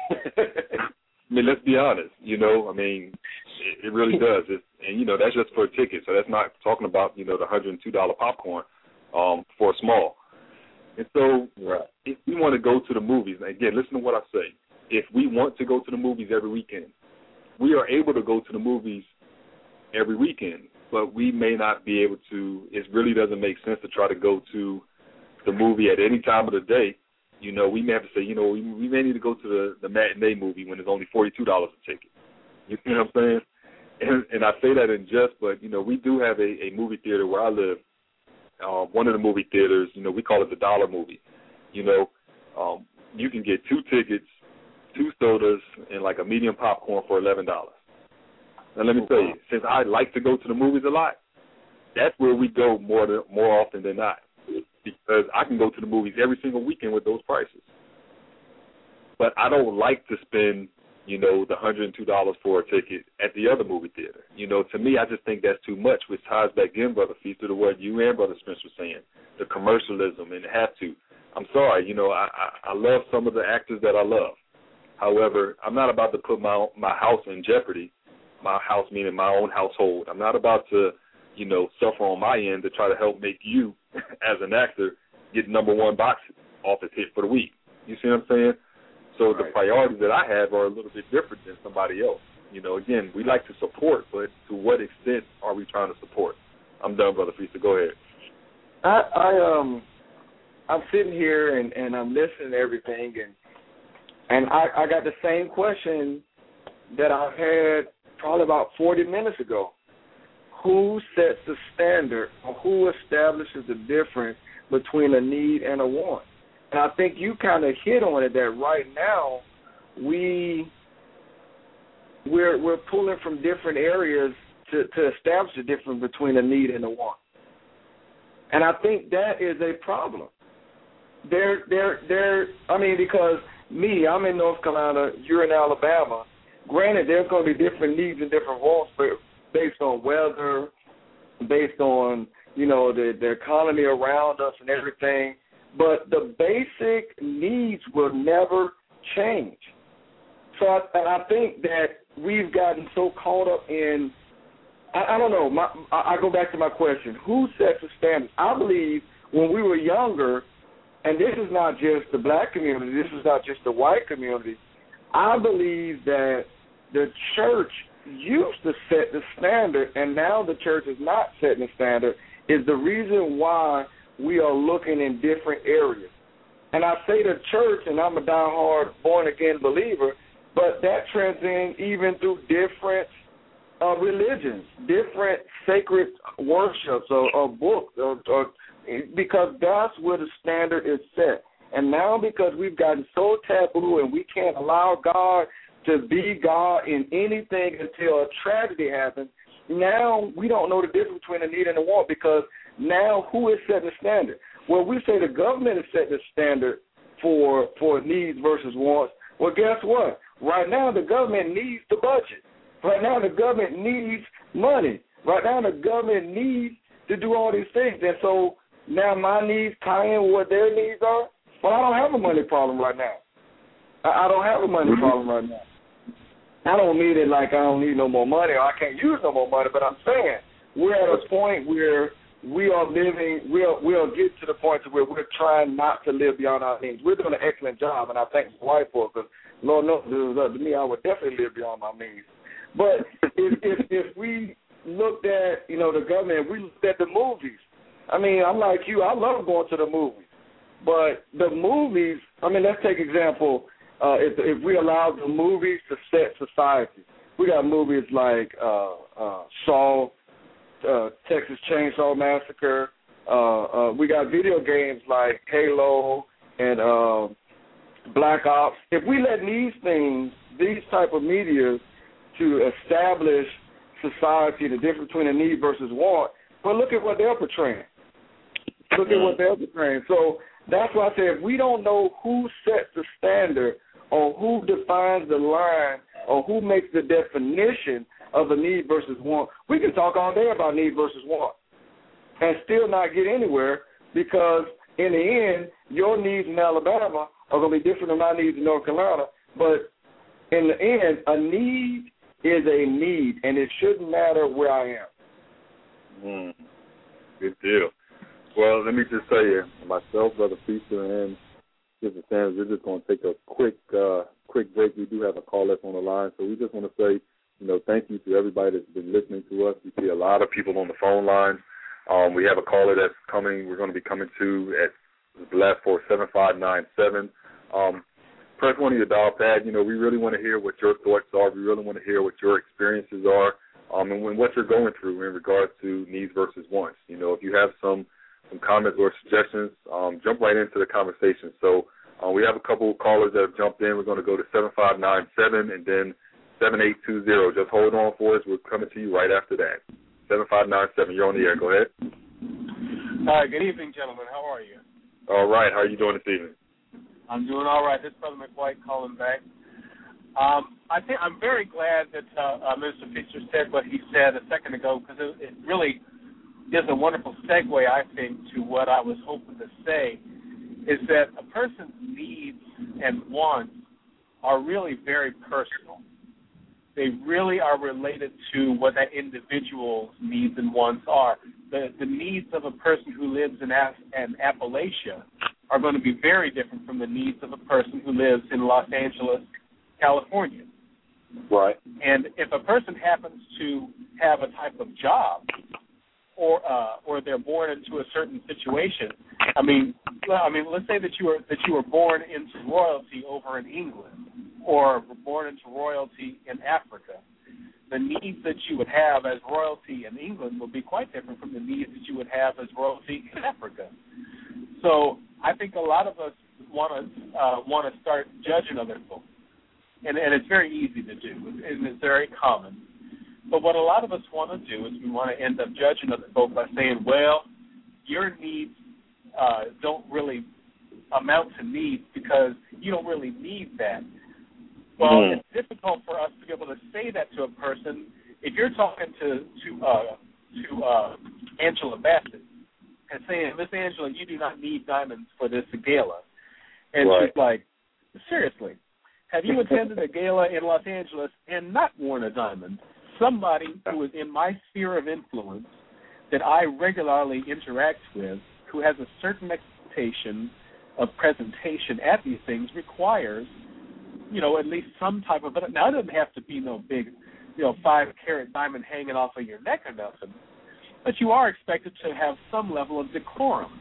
I mean, let's be honest. You know, I mean, it, it really does. It's, and, you know, that's just for a ticket. So that's not talking about, you know, the one hundred two dollars popcorn um, for a small. And so right. if we want to go to the movies, and again, listen to what I say. If we want to go to the movies every weekend, we are able to go to the movies every weekend, but we may not be able to. It really doesn't make sense to try to go to the movie at any time of the day. You know, we may have to say, you know, we, we may need to go to the, the matinee movie when it's only forty-two dollars a ticket. You know what I'm saying? And, and I say that in jest, but, you know, we do have a, a movie theater where I live. Uh, one of the movie theaters, you know, we call it the dollar movie. You know, um, you can get two tickets, two sodas, and like a medium popcorn for eleven dollars. Now, let me tell you, since I like to go to the movies a lot, that's where we go more than, more often than not, because I can go to the movies every single weekend with those prices. But I don't like to spend, you know, the one hundred two dollars for a ticket at the other movie theater. You know, to me, I just think that's too much, which ties back in, Brother Feaster, to what you and Brother Spence were saying, the commercialism and have to. I'm sorry, you know, I, I, I love some of the actors that I love. However, I'm not about to put my my house in jeopardy, my house meaning my own household. I'm not about to, you know, suffer on my end to try to help make you, as an actor, get number one box office hit for the week. You see what I'm saying? So right. The priorities that I have are a little bit different than somebody else. You know, again, we like to support, but to what extent are we trying to support? I'm done, Brother Feaster. Go ahead. I, I um, I'm sitting here and, and I'm listening to everything, and and I, I got the same question that I had probably about forty minutes ago. Who sets the standard, or who establishes the difference between a need and a want? And I think you kind of hit on it, that right now we we're we're pulling from different areas to, to establish the difference between a need and a want. And I think that is a problem. There there there I mean, because me, I'm in North Carolina, you're in Alabama. Granted, there's going to be different needs and different wants, but based on weather, based on, you know, the, the economy around us and everything. But the basic needs will never change. So I, and I think that we've gotten so caught up in, I, I don't know, my, I, I go back to my question, who sets the standards? I believe when we were younger, and this is not just the black community, this is not just the white community, I believe that the church used to set the standard, and now the church is not setting the standard, is the reason why we are looking in different areas. And I say the church, and I'm a diehard born-again believer, but that transcends even through different uh, religions, different sacred worships or, or books, or, or, because that's where the standard is set. And now because we've gotten so taboo and we can't allow God to be God in anything until a tragedy happens, now we don't know the difference between a need and a want, because now who is setting the standard? Well, we say the government is setting the standard for for needs versus wants. Well, guess what? Right now the government needs the budget. Right now the government needs money. Right now the government needs to do all these things. And so now my needs tie in with what their needs are. Well, I don't have a money problem right now. I, I don't have a money problem right now. I don't mean it like I don't need no more money or I can't use no more money, but I'm saying we're at a point where we are living, we'll, we'll get to the point to where we're trying not to live beyond our means. We're doing an excellent job, and I thank my wife for it, because Lord knows if it was up to me, I would definitely live beyond my means. But if, if if we looked at, you know, the government, we looked at the movies. I mean, I'm like you, I love going to the movies. But the movies, I mean, let's take example, uh, if, if we allow the movies to set society. We got movies like uh, uh, Saw, uh, Texas Chainsaw Massacre. Uh, uh, we got video games like Halo and uh, Black Ops. If we let these things, these type of media to establish society, the difference between a need versus want, but look at what they're portraying. Look at what they're portraying. So that's why I say if we don't know who sets the standard or who defines the line or who makes the definition of a need versus want, we can talk all day about need versus want and still not get anywhere, because in the end, your needs in Alabama are going to be different than my needs in North Carolina. But in the end, a need is a need, and it shouldn't matter where I am. Mm, good deal. Well, let me just tell you, myself, Brother Feaster, and Sister Sanders, we're just going to take a quick uh, quick break. We do have a call that's on the line, so we just want to say, you know, thank you to everybody that's been listening to us. We see a lot of people on the phone lines. Um, we have a caller that's coming. We're going to be coming to at the last four, seven five nine seven. Um, press one of your dial pad. You know, we really want to hear what your thoughts are. We really want to hear what your experiences are, um, and when, what you're going through in regards to needs versus wants. You know, if you have some some comments or suggestions, um, jump right into the conversation. So uh, we have a couple of callers that have jumped in. We're going to go to seven five nine seven and then seven eight two zero. Just hold on for us. We're coming to you right after that. seven five nine seven, you're on the air. Go ahead. Hi, good evening, gentlemen. How are you? All right. How are you doing this evening? I'm doing all right. This is Brother McWhite calling back. Um, I think I'm very glad that uh, uh, Mister Fisher said what he said a second ago, because it, it really is a wonderful segue, I think, to what I was hoping to say, is that a person's needs and wants are really very personal. They really are related to what that individual's needs and wants are. The, the needs of a person who lives in, in Appalachia are going to be very different from the needs of a person who lives in Los Angeles, California. Right. And if a person happens to have a type of job, or uh, or they're born into a certain situation, I mean, I mean, let's say that you were that you were born into royalty over in England, or were born into royalty in Africa. The needs that you would have as royalty in England would be quite different from the needs that you would have as royalty in Africa. So I think a lot of us want to uh, want to start judging other folks, and, and it's very easy to do, and it's very common. But what a lot of us want to do is we want to end up judging other folks by saying, well, your needs uh, don't really amount to needs because you don't really need that. Well, mm. it's difficult for us to be able to say that to a person if you're talking to to uh, to uh, Angela Bassett and saying, Miss Angela, you do not need diamonds for this gala. And right. she's like, seriously, have you attended a gala in Los Angeles and not worn a diamond? Somebody who is in my sphere of influence that I regularly interact with, who has a certain expectation of presentation at these things, requires, you know, at least some type of, now it doesn't have to be no big, you know, five-carat diamond hanging off of your neck or nothing, but you are expected to have some level of decorum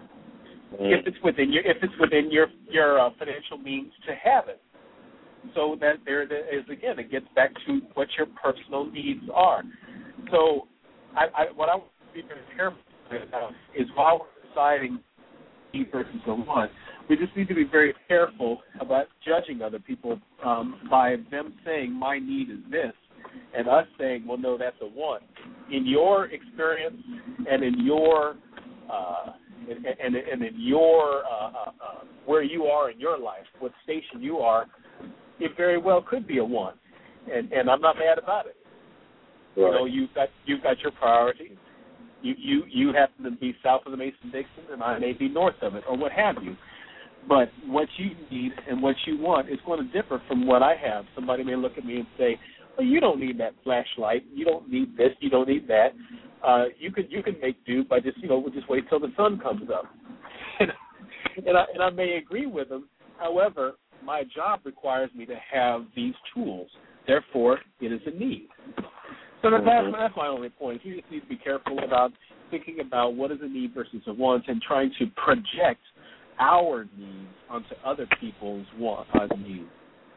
mm. if it's within your if it's within your your uh, financial means to have it. So that there is, again, it gets back to what your personal needs are. So I, I, what I want to be very careful about is while we're deciding need versus the want, we just need to be very careful about judging other people um, by them saying, my need is this, and us saying, well, no, that's a want. In your experience and in your uh, and, and, and in your uh, uh, uh, where you are in your life, what station you are, it very well could be a want, and and I'm not mad about it. Right. You know, you've got you've got your priorities. You you you happen to be south of the Mason-Dixon, and I may be north of it, or what have you. But what you need and what you want is going to differ from what I have. Somebody may look at me and say, well, you don't need that flashlight. You don't need this. You don't need that. Uh, you can you can make do by just, you know, just wait till the sun comes up. and, and, I, and I may agree with them. However, my job requires me to have these tools. Therefore, it is a need. So that's, mm-hmm. that's my only point. You just need to be careful about thinking about what is a need versus a want and trying to project our needs onto other people's want, uh, needs.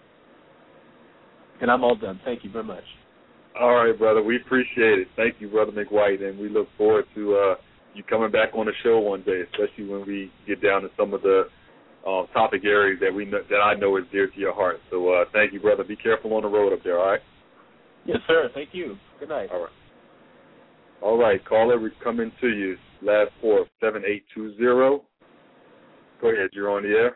And I'm all done. Thank you very much. All right, brother. We appreciate it. Thank you, Brother McWhite, and we look forward to uh, you coming back on the show one day, especially when we get down to some of the uh, topic areas that we know, that I know is dear to your heart. So uh, thank you, brother. Be careful on the road up there, all right? Yes, sir. Thank you. Good night. All right. All right, caller, we're coming to you. Last four, seven eight two zero. Go ahead. You're on the air.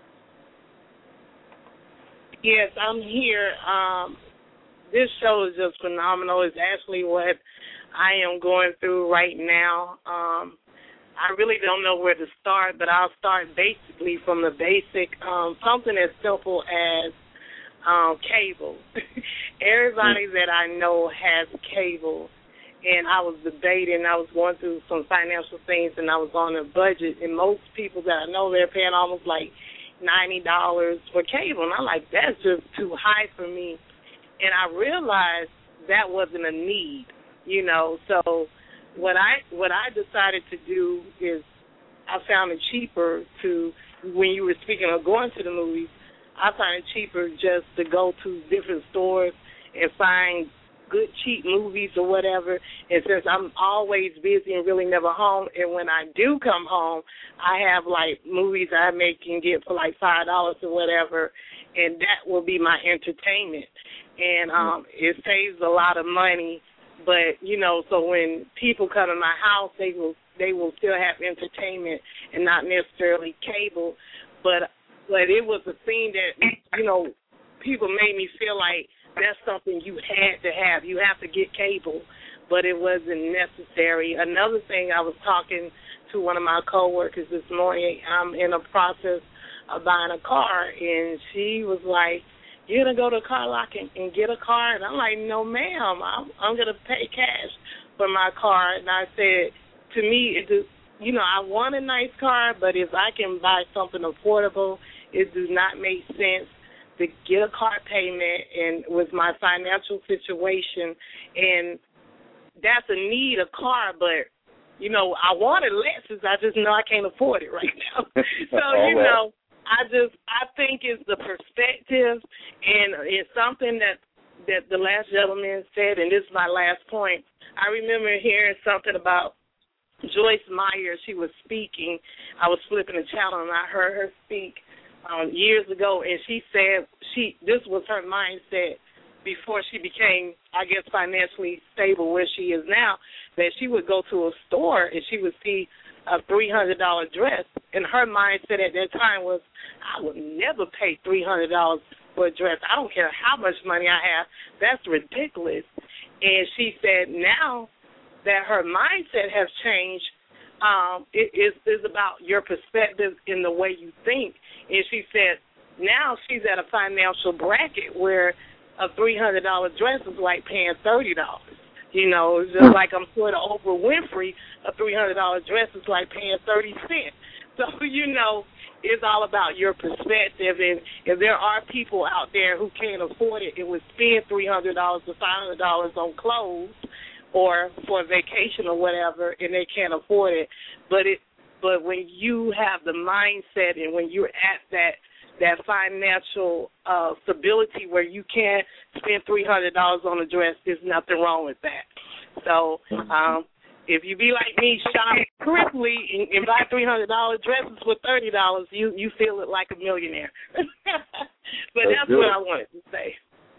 Yes, I'm here. Um, this show is just phenomenal. It's actually what I am going through right now. Um, I really don't know where to start, but I'll start basically from the basic, um, something as simple as um, cable. Everybody mm. that I know has cable, and I was debating. I was going through some financial things, and I was on a budget, and most people that I know, they're paying almost like ninety dollars for cable, and I'm like, that's just too high for me. And I realized that wasn't a need, you know. So what I what I decided to do is I found it cheaper to, when you were speaking of going to the movies, I find it cheaper just to go to different stores and find good, cheap movies or whatever. And since I'm always busy and really never home, and when I do come home, I have, like, movies I may can get for, like, five dollars or whatever, and that will be my entertainment. And um, it saves a lot of money. But, you know, so when people come to my house, they will they will still have entertainment and not necessarily cable. But but it was a thing that, you know, people made me feel like that's something you had to have. You have to get cable, but it wasn't necessary. Another thing, I was talking to one of my coworkers this morning. I'm in a process of buying a car, and she was like, you're going to go to a car lot and, and get a car? And I'm like, no, ma'am, I'm, I'm going to pay cash for my car. And I said, to me, it do, you know, I want a nice car, but if I can buy something affordable, it does not make sense to get a car payment and with my financial situation. And that's a need, a car, but, you know, I want it less because I just know I can't afford it right now. So, you right. know, I just, I think it's the perspective, and it's something that, that the last gentleman said, and this is my last point. I remember hearing something about Joyce Meyer. She was speaking. I was flipping the channel, and I heard her speak um, years ago, and she said she this was her mindset before she became, I guess, financially stable where she is now, that she would go to a store and she would see a three hundred dollars dress, and her mindset at that time was, I would never pay three hundred dollars for a dress. I don't care how much money I have. That's ridiculous. And she said now that her mindset has changed, um, it is is about your perspective in the way you think. And she said now she's at a financial bracket where a three hundred dollars dress is like paying thirty dollars. You know, it's just like I'm sort of Oprah Winfrey, a three hundred dollars dress is like paying thirty cents. So, you know, it's all about your perspective. And if there are people out there who can't afford it, it would spend three hundred dollars to five hundred dollars on clothes or for a vacation or whatever, and they can't afford it. But it, but when you have the mindset and when you're at that that financial uh, stability where you can't spend three hundred dollars on a dress, there's nothing wrong with that. So um, if you be like me, shop correctly and, and buy three hundred dollars dresses for thirty dollars, you you feel it like a millionaire. But that's, that's what I wanted to say.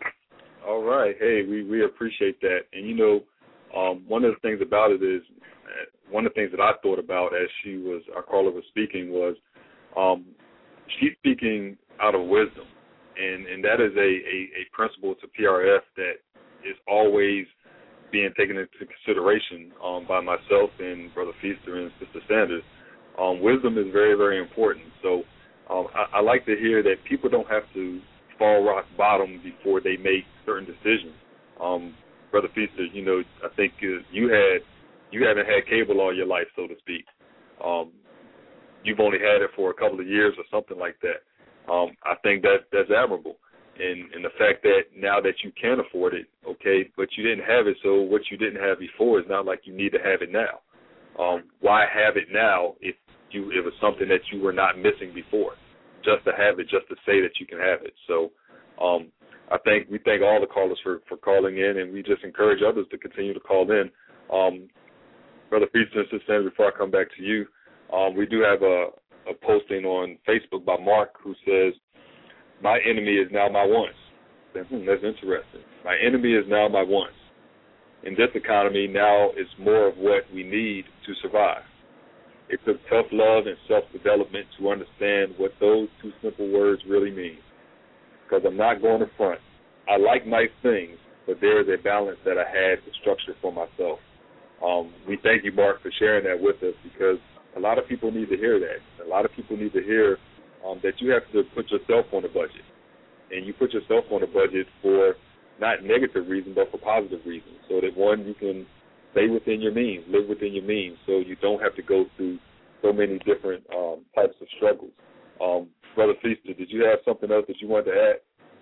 All right. Hey, we, we appreciate that. And, you know, um, one of the things about it is, one of the things that I thought about as she was, our caller was speaking was, um, she's speaking out of wisdom. And, and that is a, a, a principle to P R F that is always being taken into consideration um, by myself and Brother Feaster and Sister Sanders. Um, wisdom is very, very important. So um, I, I like to hear that people don't have to fall rock bottom before they make certain decisions. Um, Brother Feaster, you know, I think uh, you had you haven't had cable all your life, so to speak. Um, you've only had it for a couple of years or something like that. Um, I think that that's admirable. And, and the fact that now that you can afford it, okay, but you didn't have it, so what you didn't have before is not like you need to have it now. Um, why have it now if you if it's something that you were not missing before? Just to have it, just to say that you can have it. So um, I think we thank all the callers for, for calling in, and we just encourage others to continue to call in. Um, Brother Feaster and Sister Sanders, before I come back to you, um, we do have a, a posting on Facebook by Mark who says, my enemy is now my wants. Hmm, that's interesting. My enemy is now my wants. In this economy, now it's more of what we need to survive. It took tough love and self-development to understand what those two simple words really mean. Because I'm not going to front. I like nice things, but there is a balance that I had to structure for myself. Um, we thank you, Mark, for sharing that with us, because a lot of people need to hear that. A lot of people need to hear Um, that you have to put yourself on a budget. And you put yourself on a budget for not negative reasons, but for positive reasons, so that, one, you can stay within your means, live within your means, so you don't have to go through so many different um, types of struggles. Um, Brother Feaster, did you have something else that you wanted to add?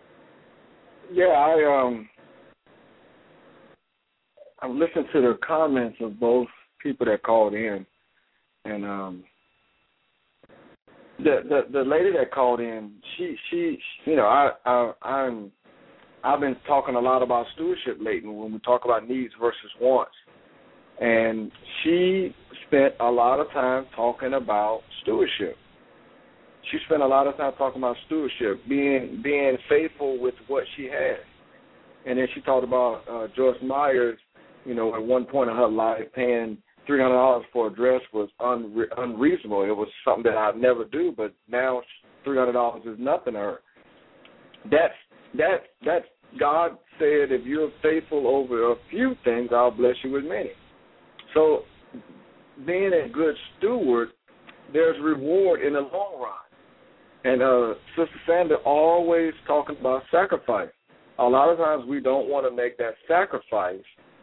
Yeah, I um, I listened to the comments of both people that called in, and um, The, the the lady that called in, she she you know I I I'm I've been talking a lot about stewardship lately when we talk about needs versus wants, and she spent a lot of time talking about stewardship. She spent a lot of time talking about stewardship, being being faithful with what she had, and then she talked about uh, Joyce Myers, you know, at one point in her life paying three hundred dollars for a dress was unre- unreasonable. It was something that I'd never do, but now three hundred dollars is nothing to her. That's, that, that's, God said, if you're faithful over a few things, I'll bless you with many. So being a good steward, there's reward in the long run. And uh, Sister Sandra always talking about sacrifice. A lot of times we don't want to make that sacrifice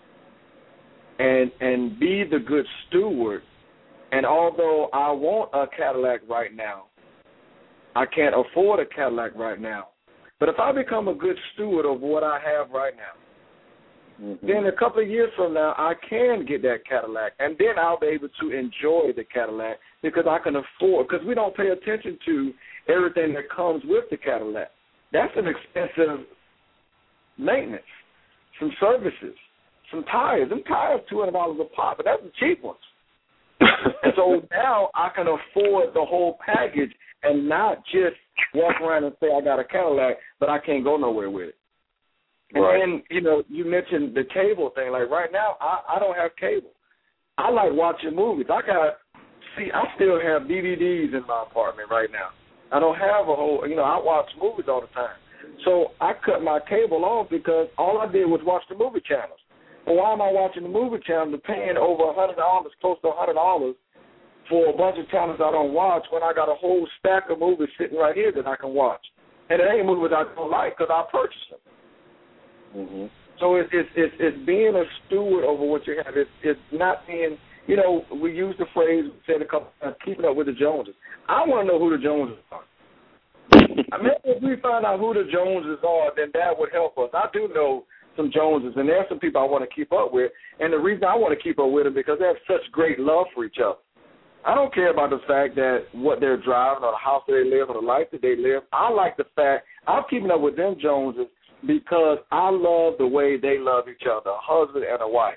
and and be the good steward. And although I want a Cadillac right now, I can't afford a Cadillac right now. But if I become a good steward of what I have right now, mm-hmm. then a couple of years from now, I can get that Cadillac, and then I'll be able to enjoy the Cadillac because I can afford, because we don't pay attention to everything that comes with the Cadillac. That's an expensive maintenance, some services. Some tires. Them tires two hundred dollars a pop, but that's the cheap ones. And so now I can afford the whole package and not just walk around and say I got a Cadillac, but I can't go nowhere with it. And right. then, you know, you mentioned the cable thing. Like right now, I, I don't have cable. I like watching movies. I got, see, I still have D V Ds in my apartment right now. I don't have a whole, you know, I watch movies all the time. So I cut my cable off because all I did was watch the movie channels. Well, why am I watching the movie channel and paying over one hundred dollars, close to one hundred dollars for a bunch of channels I don't watch when I got a whole stack of movies sitting right here that I can watch? And it ain't movies I don't like because I purchased them. Mm-hmm. So it's, it's it's it's being a steward over what you have. It's, it's not being, you know, we use the phrase, we said a couple times, keeping up with the Joneses. I want to know who the Joneses are. I mean, if we find out who the Joneses are, then that would help us. I do know some Joneses, and there are some people I want to keep up with. And the reason I want to keep up with them is because they have such great love for each other. I don't care about the fact that what they're driving or the house that they live or the life that they live. I like the fact I'm keeping up with them Joneses because I love the way they love each other, a husband and a wife.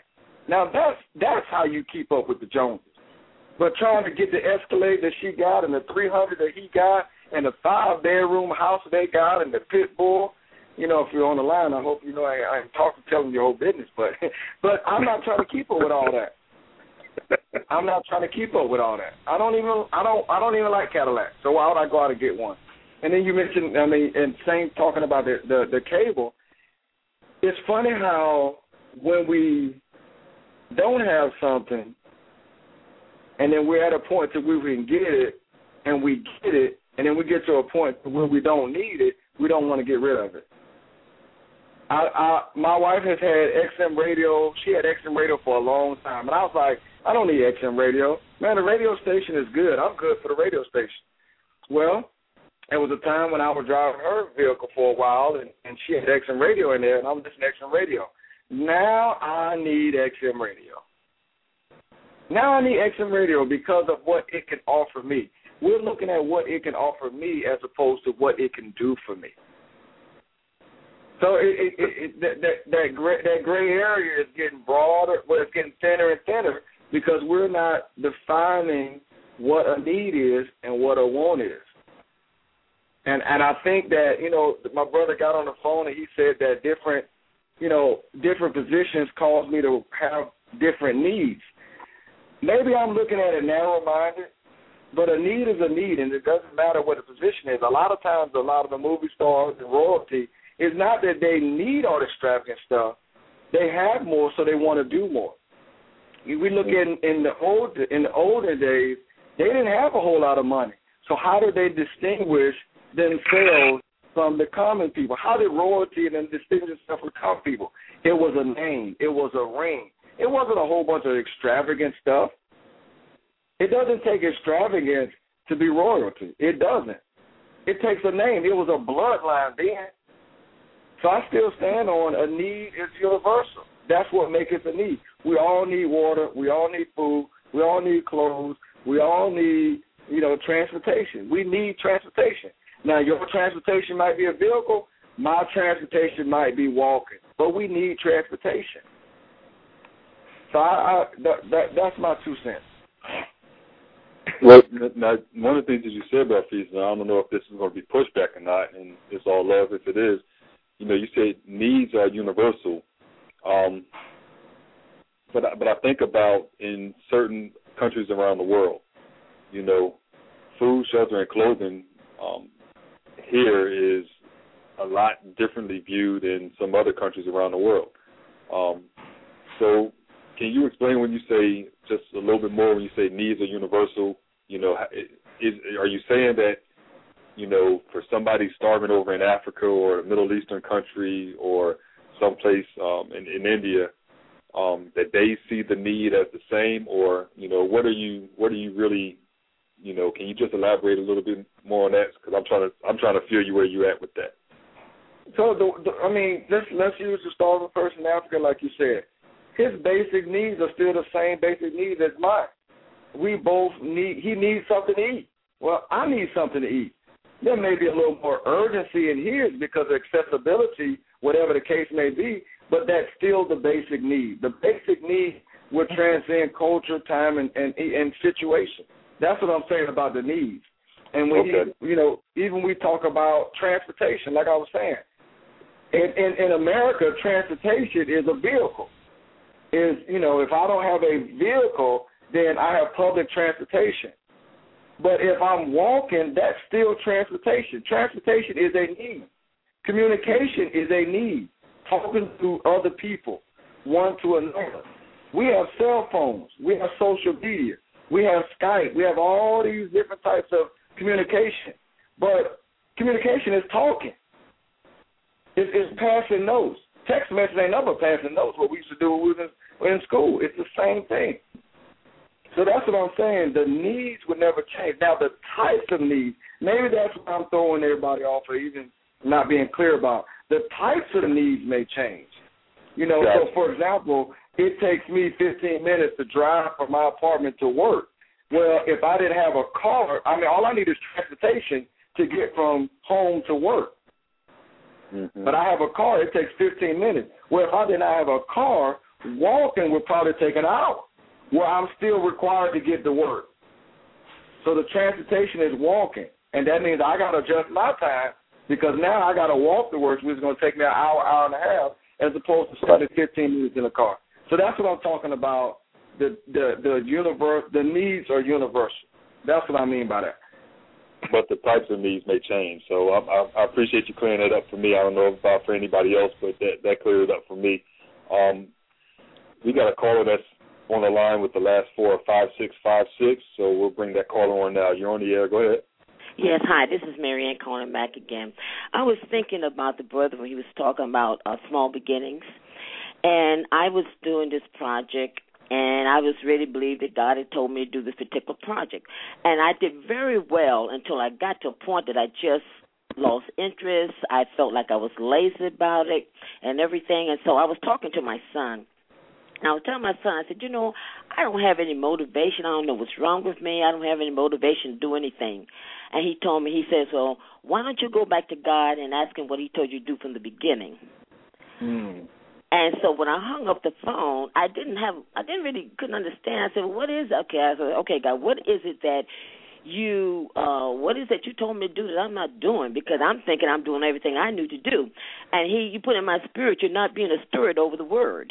Now, that's that's how you keep up with the Joneses. But trying to get the Escalade that she got and the three hundred that he got and the five-bedroom house they got and the pit bull, you know, if you're on the line, I hope you know I, I ain't talking telling your whole business, but but I'm not trying to keep up with all that. I'm not trying to keep up with all that. I don't even I don't I don't even like Cadillacs, so why would I go out and get one? And then you mentioned, I mean, and same talking about the the, the cable. It's funny how when we don't have something, and then we're at a point to where we can get it, and we get it, and then we get to a point where we don't need it, we don't want to get rid of it. I, I, my wife has had X M radio. She had X M radio for a long time, and I was like, I don't need X M radio. Man, the radio station is good. I'm good for the radio station. Well, there was a time when I was driving her vehicle for a while, and, and she had X M radio in there, and I was listening to X M radio. Now I need X M radio. Now I need X M radio because of what it can offer me. We're looking at what it can offer me as opposed to what it can do for me. So it, it, it, that that that gray, that gray area is getting broader, well, it's getting thinner and thinner because we're not defining what a need is and what a want is. And and I think that, you know, my brother got on the phone and he said that different, you know, different positions cause me to have different needs. Maybe I'm looking at it narrow-minded, but a need is a need, and it doesn't matter what the position is. A lot of times, a lot of the movie stars and royalty, it's not that they need all the extravagant stuff. They have more, so they want to do more. We look in, in the old in the older days, they didn't have a whole lot of money. So how did they distinguish themselves from the common people? How did royalty and then distinguish themselves from common people? It was a name. It was a ring. It wasn't a whole bunch of extravagant stuff. It doesn't take extravagance to be royalty. It doesn't. It takes a name. It was a bloodline then. So I still stand on a need is universal. That's what makes it a need. We all need water. We all need food. We all need clothes. We all need, you know, transportation. We need transportation. Now, your transportation might be a vehicle. My transportation might be walking. But we need transportation. So I, I that, that, that's my two cents. Well, now, one of the things that you said about fees, and I don't know if this is going to be pushback or not, and it's all love if it is, you know, you said needs are universal. Um, but, but I think about in certain countries around the world, you know, food, shelter, and clothing um, here is a lot differently viewed in some other countries around the world. Um, so can you explain when you say just a little bit more when you say needs are universal? You know, is, are you saying that, you know, for somebody starving over in Africa or a Middle Eastern country or someplace um, in, in India, um, that they see the need as the same, or, you know, what are you what are you really, you know, can you just elaborate a little bit more on that? Because I'm trying to I'm trying to feel you where you're at with that. So, the, the, I mean, let's let's use the starving person in Africa, like you said. His basic needs are still the same basic needs as mine. We both need, he needs something to eat. Well, I need something to eat. There may be a little more urgency in his because of accessibility, whatever the case may be, but that's still the basic need. The basic need will transcend culture, time, and, and, and situation. That's what I'm saying about the needs. And when okay. you, you know, even we talk about transportation, like I was saying, in, in, in America, transportation is a vehicle. Is, you know, if I don't have a vehicle, then I have public transportation. But if I'm walking, that's still transportation. Transportation is a need. Communication is a need. Talking to other people, one to another. We have cell phones. We have social media. We have Skype. We have all these different types of communication. But communication is talking. It's, it's passing notes. Text message ain't nothing but passing notes, what we used to do when we was in, in school. It's the same thing. So that's what I'm saying. The needs would never change. Now, the types of needs, maybe that's what I'm throwing everybody off or even not being clear about. The types of needs may change. You know, yeah. So, for example, it takes me fifteen minutes to drive from my apartment to work. Well, if I didn't have a car, I mean, all I need is transportation to get from home to work. Mm-hmm. But I have a car, it takes fifteen minutes. Well, if I did not have a car Walking would probably take an hour, where I'm still required to get to work. So the transportation is walking, and that means I got to adjust my time because now I got to walk to work, which is going to take me an hour, hour and a half, as opposed to spending fifteen minutes in a car. So that's what I'm talking about. The the the universe, the needs are universal. That's what I mean by that. But the types of needs may change. So I, I, I appreciate you clearing that up for me. I don't know about for anybody else, but that, that cleared it up for me. Um, we got a caller that's on the line with the last four, five, six, five, six. So we'll bring that caller on now. You're on the air. Go ahead. Yes, hi, this is Marianne calling back again. I was thinking about the brother when he was talking about uh, small beginnings, and I was doing this project, and I was really believed that God had told me to do this particular project. And I did very well until I got to a point that I just lost interest. I felt like I was lazy about it and everything, and so I was talking to my son. And I was telling my son, I said, you know, I don't have any motivation. I don't know what's wrong with me. I don't have any motivation to do anything. And he told me, he says, well, why don't you go back to God and ask him what he told you to do from the beginning? Mm. And so when I hung up the phone, I didn't have, I didn't really, couldn't understand. I said, well, what is, okay, I said, okay, God, what is it that you, uh, what is it you told me to do that I'm not doing? Because I'm thinking I'm doing everything I knew to do. And he, you put in my spirit, you're not being a steward over the word.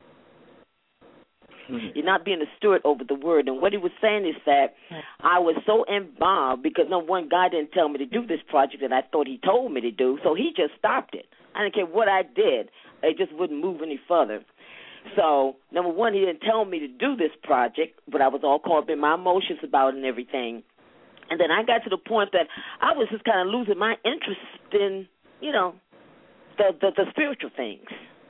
You're not being a steward over the word. And what he was saying is that I was so involved because, number one, God didn't tell me to do this project that I thought he told me to do, so he just stopped it. I didn't care what I did. It just wouldn't move any further. So, number one, he didn't tell me to do this project, but I was all caught up in my emotions about it and everything. And then I got to the point that I was just kind of losing my interest in, you know, the, the, the spiritual things.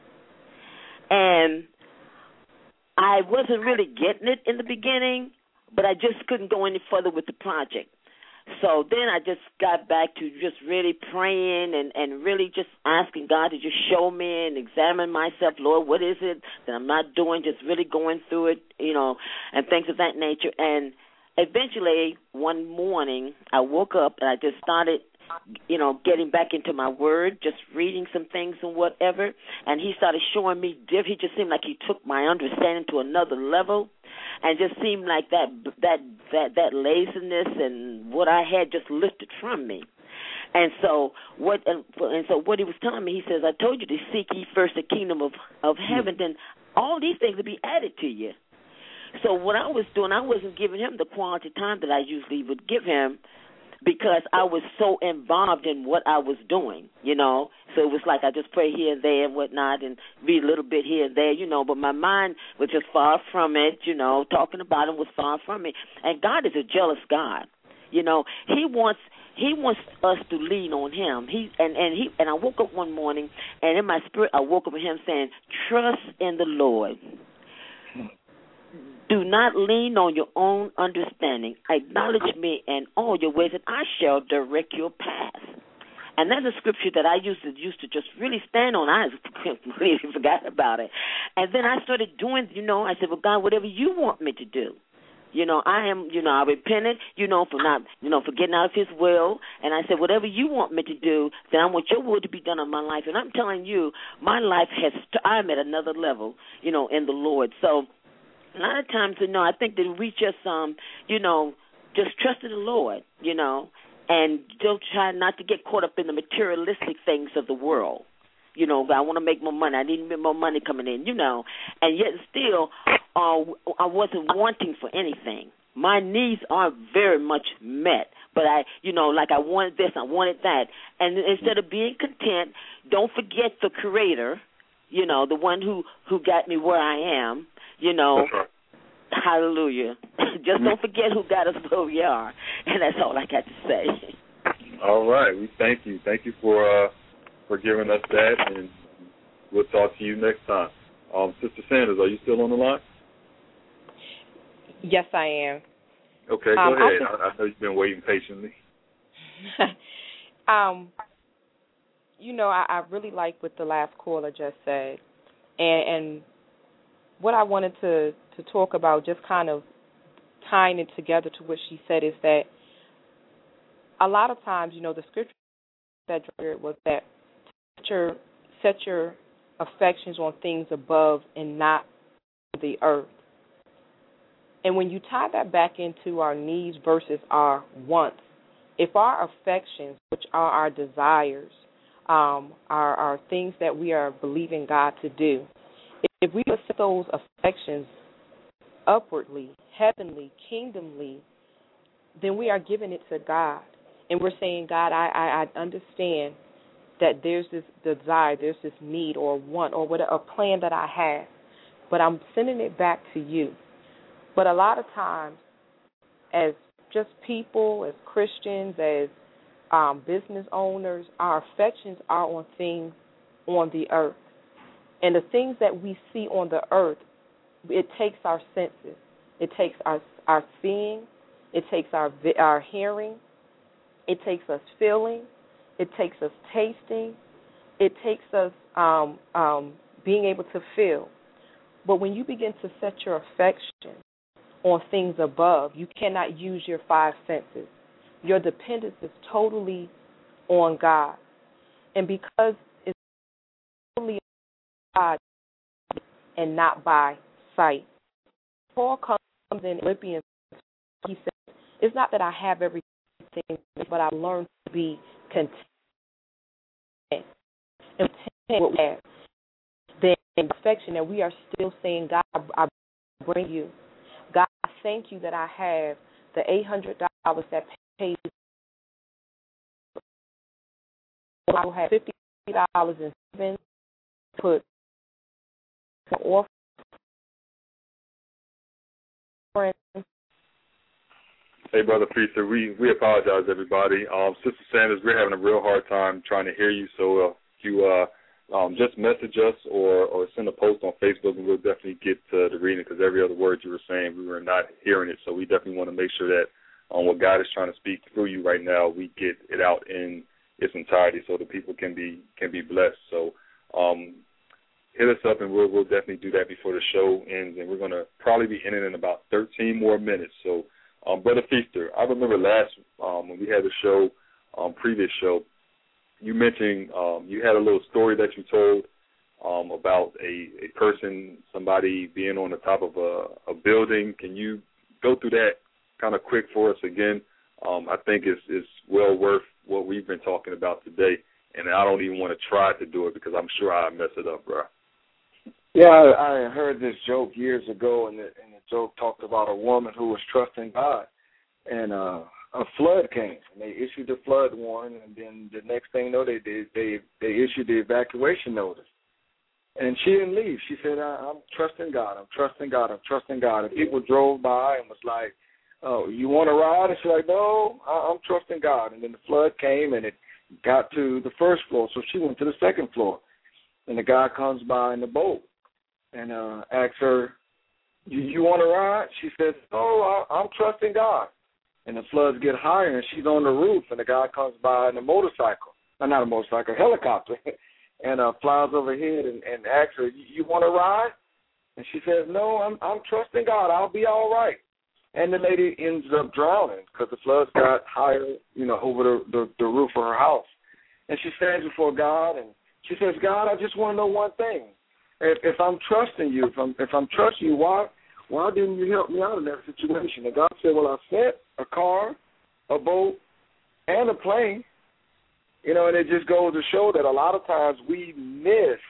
And I wasn't really getting it in the beginning, but I just couldn't go any further with the project. So then I just got back to just really praying and, and really just asking God to just show me and examine myself, Lord, what is it that I'm not doing, just really going through it, you know, and things of that nature. And eventually one morning I woke up and I just started, you know, getting back into my word, just reading some things and whatever, and he started showing me diff. He just seemed like he took my understanding to another level, and just seemed like that that that that laziness and what I had just lifted from me. And so what and, and so what he was telling me, he says, I told you to seek ye first the kingdom of of heaven, then all these things will be added to you. So what I was doing, I wasn't giving him the quality time that I usually would give him, because I was so involved in what I was doing, you know. So it was like I just pray here and there and whatnot and read a little bit here and there, you know, but my mind was just far from it, you know. Talking about him was far from me. And God is a jealous God. You know, he wants he wants us to lean on him. He and, and he and I woke up one morning, and in my spirit I woke up with him saying, trust in the Lord. Do not lean on your own understanding. Acknowledge me in all your ways, and I shall direct your path. And that's a scripture that I used to used to just really stand on. I completely forgot about it. And then I started doing, you know, I said, well, God, whatever you want me to do. You know, I am, you know, I repented, you know, for not, you know, for getting out of his will. And I said, whatever you want me to do, then I want your will to be done in my life. And I'm telling you, my life has, I'm at another level, you know, in the Lord. So, a lot of times, you know, I think that we just, um, you know, just trust in the Lord, you know, and don't try not to get caught up in the materialistic things of the world. You know, I want to make more money. I need more money coming in, you know. And yet still, uh, I wasn't wanting for anything. My needs are very much met. But I, you know, like I wanted this, I wanted that. And instead of being content, don't forget the Creator, you know, the one who, who got me where I am. You know, right. Hallelujah. Just don't forget who got us where we are. And that's all I got to say. All right. We thank you. Thank you for uh, for giving us that, and we'll talk to you next time. Um, Sister Sanders, are you still on the line? Yes, I am. Okay, go um, ahead. I, I know you've been waiting patiently. um, you know, I, I really like what the last caller just said. And, and what I wanted to, to talk about, just kind of tying it together to what she said, is that a lot of times, you know, the scripture that was that set your, set your affections on things above and not the earth. And when you tie that back into our needs versus our wants, if our affections, which are our desires, um, are, are things that we are believing God to do, if we set those affections upwardly, heavenly, kingdomly, then we are giving it to God. And we're saying, God, I, I, I understand that there's this desire, there's this need or want or whatever, a plan that I have, but I'm sending it back to you. But a lot of times, as just people, as Christians, as um, business owners, our affections are on things on the earth. And the things that we see on the earth, it takes our senses. It takes our our seeing. It takes our our hearing. It takes us feeling. It takes us tasting. It takes us um, um, being able to feel. But when you begin to set your affection on things above, you cannot use your five senses. Your dependence is totally on God. And because it's totally on God and not by sight, Paul comes in Philippians, he says, it's not that I have everything, but I've learned to be content. And content with what we have. Then in affection, and we are still saying, God, I bring you. God, I thank you that I have the eight hundred dollars that pays. I will have fifty dollars in savings to put off. Hey, Brother Priester, we, we apologize, everybody. Um, Sister Sanders, we're having a real hard time trying to hear you, so uh, if you uh, um, just message us or, or send a post on Facebook, and we'll definitely get to the reading, because every other word you were saying, we were not hearing it, so we definitely want to make sure that um, what God is trying to speak through you right now, we get it out in its entirety so that people can be can be blessed. So um, hit us up, and we'll, we'll definitely do that before the show ends, and we're going to probably be ending in about thirteen more minutes, so Um, Brother Feaster, I remember last um, when we had the show, um, previous show, you mentioned um, you had a little story that you told um, about a, a person, somebody being on the top of a, a building. Can you go through that kind of quick for us again? Um, I think it's, it's well worth what we've been talking about today, and I don't even want to try to do it because I'm sure I mess it up, bro. Yeah, I, I heard this joke years ago, and the, and the joke talked about a woman who was trusting God, and uh, a flood came, and they issued the flood warning, and then the next thing you know, they they they, they issued the evacuation notice, and she didn't leave. She said, I, "I'm trusting God. I'm trusting God. I'm trusting God." And people drove by and was like, "Oh, you want to ride?" And she's like, "No, I, I'm trusting God." And then the flood came, and it got to the first floor, so she went to the second floor, and the guy comes by in the boat and uh, asks her, you, you want to ride? She says, "Oh, I, I'm trusting God." And the floods get higher, and she's on the roof, and the guy comes by in a motorcycle, uh, not a motorcycle, a helicopter, and uh, flies overhead and, and asks her, you, you want to ride? And she says, "No, I'm I'm trusting God. I'll be all right." And the lady ends up drowning because the floods got higher, you know, over the, the, the roof of her house. And she stands before God, and she says, "God, I just want to know one thing. If, if I'm trusting you, if I'm if I'm trusting you, why why didn't you help me out in that situation?" And God said, "Well, I sent a car, a boat, and a plane." You know, and it just goes to show that a lot of times we miss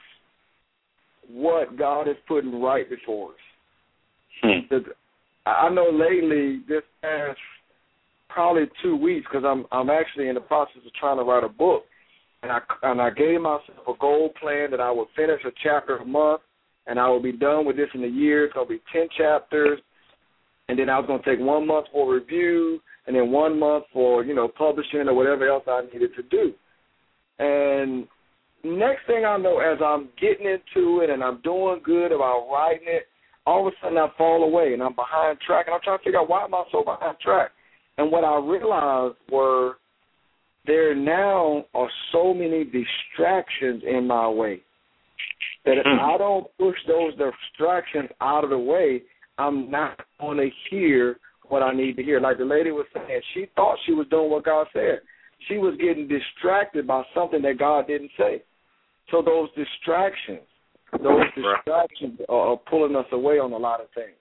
what God is putting right before us. Hmm. I know lately, this past probably two weeks, because I'm I'm actually in the process of trying to write a book. And I, and I gave myself a goal plan that I would finish a chapter a month, and I will be done with this in a year. It's going to be ten chapters, and then I was going to take one month for review, and then one month for, you know, publishing or whatever else I needed to do. And next thing I know, as I'm getting into it and I'm doing good about writing it, all of a sudden I fall away, and I'm behind track, and I'm trying to figure out why am I so behind track. And what I realized were there now are so many distractions in my way that if I don't push those distractions out of the way, I'm not going to hear what I need to hear. Like the lady was saying, she thought she was doing what God said. She was getting distracted by something that God didn't say. So those distractions, those distractions are, are pulling us away on a lot of things.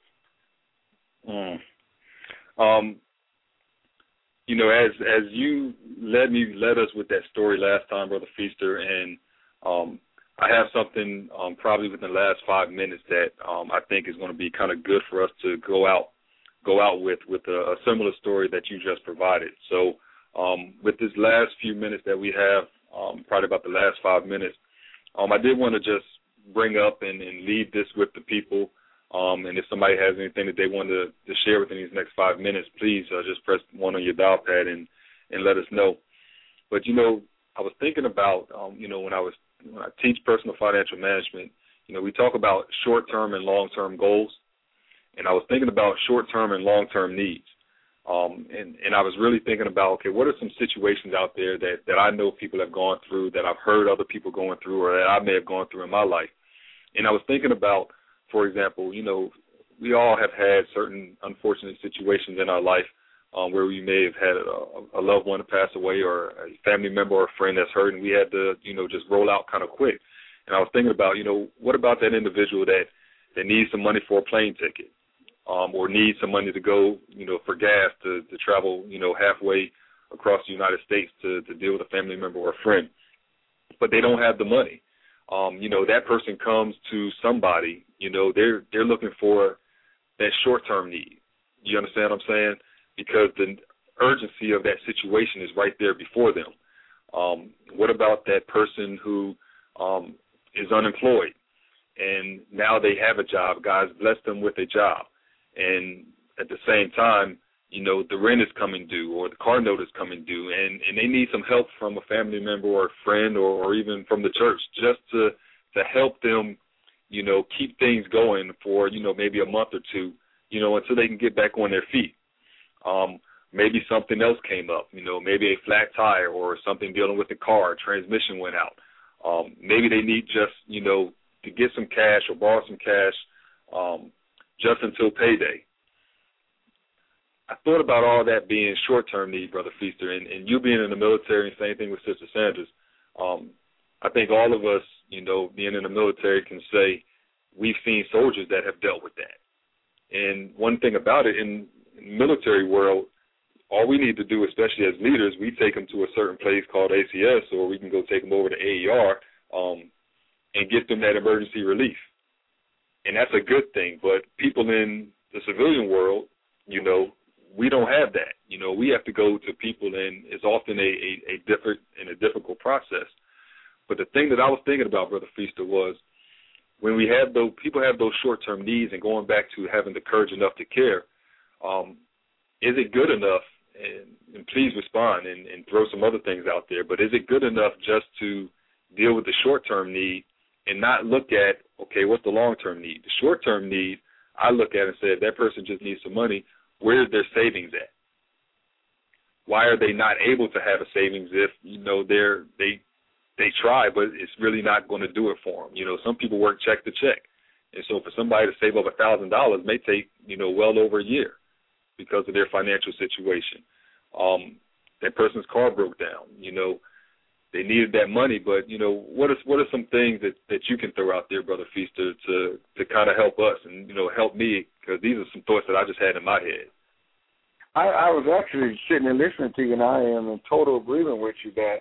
Mm. Um, you know, as as you led me led us with that story last time, Brother Feaster, and um, I have something um, probably within the last five minutes that um, I think is going to be kind of good for us to go out go out with with a, a similar story that you just provided. So um, with this last few minutes that we have, um, probably about the last five minutes, um, I did want to just bring up and, and lead this with the people. Um, and if somebody has anything that they want to, to share within these next five minutes, please uh, just press one on your dial pad and, and let us know. But, you know, I was thinking about, um, you know, when I was when I teach personal financial management, you know, we talk about short-term and long-term goals. And I was thinking about short-term and long-term needs. Um, and, and I was really thinking about, okay, what are some situations out there that, that I know people have gone through, that I've heard other people going through, or that I may have gone through in my life. And I was thinking about, for example, you know, we all have had certain unfortunate situations in our life um, where we may have had a, a loved one pass away or a family member or a friend that's hurt, and we had to, you know, just roll out kind of quick. And I was thinking about, you know, what about that individual that, that needs some money for a plane ticket? Um, or need some money to go, you know, for gas to, to travel, you know, halfway across the United States to, to deal with a family member or a friend, but they don't have the money. Um, you know, that person comes to somebody, you know, they're they're looking for that short-term need. You understand what I'm saying? Because the urgency of that situation is right there before them. Um, what about that person who um, is unemployed and now they have a job? God's blessed them with a job. And at the same time, you know, the rent is coming due or the car note is coming due, and, and they need some help from a family member or a friend or, or even from the church just to, to help them, you know, keep things going for, you know, maybe a month or two, you know, until they can get back on their feet. Um, maybe something else came up, you know, maybe a flat tire or something dealing with the car, transmission went out. Um, maybe they need just, you know, to get some cash or borrow some cash um, just until payday. I thought about all that being short-term need, Brother Feaster, and, and you being in the military, and same thing with Sister Sanders. Um, I think all of us, you know, being in the military can say we've seen soldiers that have dealt with that. And one thing about it, in, in the military world, all we need to do, especially as leaders, we take them to a certain place called A C S, or we can go take them over to A E R um, and get them that emergency relief. And that's a good thing. But people in the civilian world, you know, we don't have that. You know, we have to go to people, and it's often a, a, a different and a difficult process. But the thing that I was thinking about, Brother Feaster, was when we have those people have those short-term needs, and going back to having the courage enough to care, um, is it good enough? And, and please respond and, and throw some other things out there. But is it good enough just to deal with the short-term need and not look at, okay, what's the long-term need? The short-term need, I look at and say, if that person just needs some money, where's their savings at? Why are they not able to have a savings if, you know, they're, they they try, but it's really not going to do it for them? You know, some people work check to check. And so for somebody to save up one thousand dollars may take, you know, well over a year because of their financial situation. Um, that person's car broke down. You know, they needed that money, but, you know, what is what are some things that, that you can throw out there, Brother Feaster, to, to kind of help us and, you know, help me, because these are some thoughts that I just had in my head. I, I was actually sitting and listening to you, and I am in total agreement with you that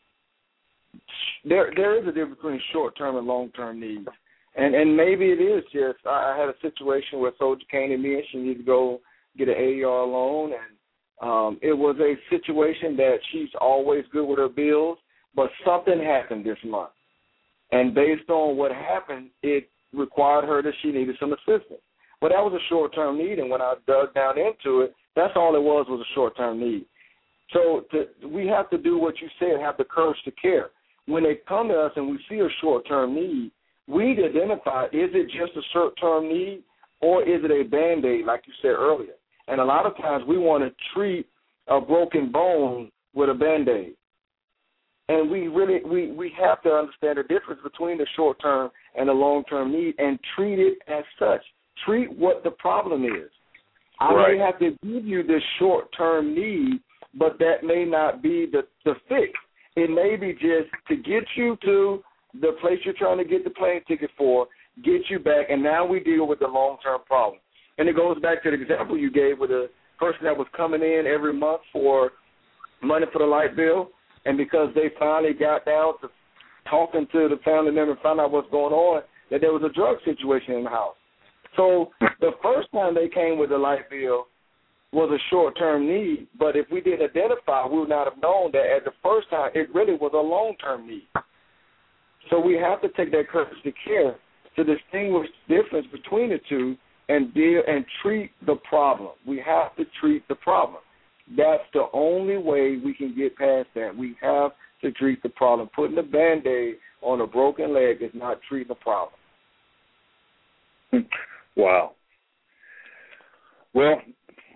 there there is a difference between short-term and long-term needs. And and maybe it is just, I, I had a situation where a soldier came to me and she needed to go get an A E R loan, and um, it was a situation that she's always good with her bills, but something happened this month. And based on what happened, it required her that she needed some assistance. But that was a short-term need, and when I dug down into it, that's all it was, was a short-term need. So to, we have to do what you said, have the courage to care. When they come to us and we see a short-term need, we need to identify, is it just a short-term need or is it a Band-Aid, like you said earlier? And a lot of times we want to treat a broken bone with a Band-Aid. And we really we, we have to understand the difference between the short-term and the long-term need and treat it as such. Treat what the problem is. I right. may have to give you this short-term need, but that may not be the, the fix. It may be just to get you to the place you're trying to get the plane ticket for, get you back, and now we deal with the long-term problem. And it goes back to the example you gave with a person that was coming in every month for money for the light bill, and because they finally got down to talking to the family member and found out what's going on, that there was a drug situation in the house. So the first time they came with the light bill was a short-term need, but if we didn't identify, we would not have known that at the first time it really was a long-term need. So we have to take that courtesy care to distinguish the difference between the two and deal and treat the problem. We have to treat the problem. That's the only way we can get past that. We have to treat the problem. Putting a Band-Aid on a broken leg is not treating the problem. Wow. Well,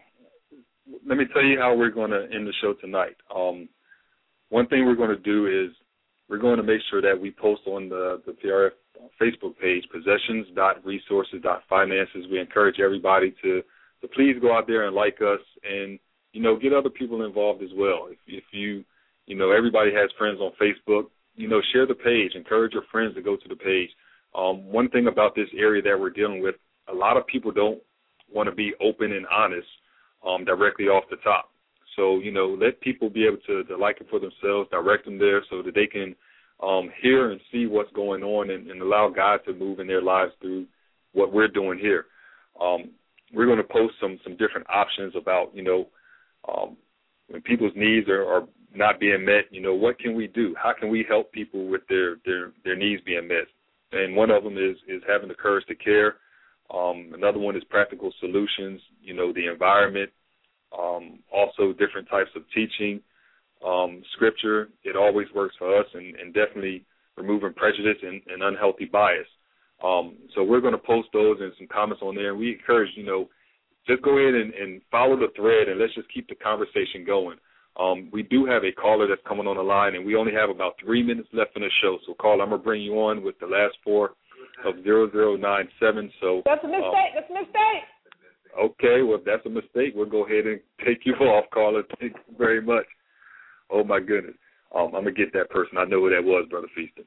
let me tell you how we're going to end the show tonight. Um, one thing we're going to do is we're going to make sure that we post on the, the P R F Facebook page, possessions dot resources dot finances. We encourage everybody to, to please go out there and like us and, you know, get other people involved as well. If, if you, you know, everybody has friends on Facebook, you know, share the page. Encourage your friends to go to the page. Um, one thing about this area that we're dealing with, a lot of people don't want to be open and honest um, directly off the top. So, you know, let people be able to, to like it for themselves, direct them there so that they can um, hear and see what's going on and, and allow God to move in their lives through what we're doing here. Um, we're going to post some, some different options about, you know, um, when people's needs are, are not being met, you know, what can we do? How can we help people with their, their, their needs being met? And one of them is, is having the courage to care. Um, another one is practical solutions, you know, the environment, um, also different types of teaching, um, scripture. It always works for us, and, and definitely removing prejudice and, and unhealthy bias. Um, so we're going to post those and some comments on there, and we encourage, you know, just go ahead and, and follow the thread, and let's just keep the conversation going. Um, we do have a caller that's coming on the line, and we only have about three minutes left in the show. So, caller, I'm going to bring you on with the last four of zero zero nine seven. So That's a mistake. Um, that's a mistake. Okay, well, if that's a mistake, we'll go ahead and take you off, caller. Thank you very much. Oh, my goodness. Um, I'm going to get that person. I know who that was, Brother Feaster.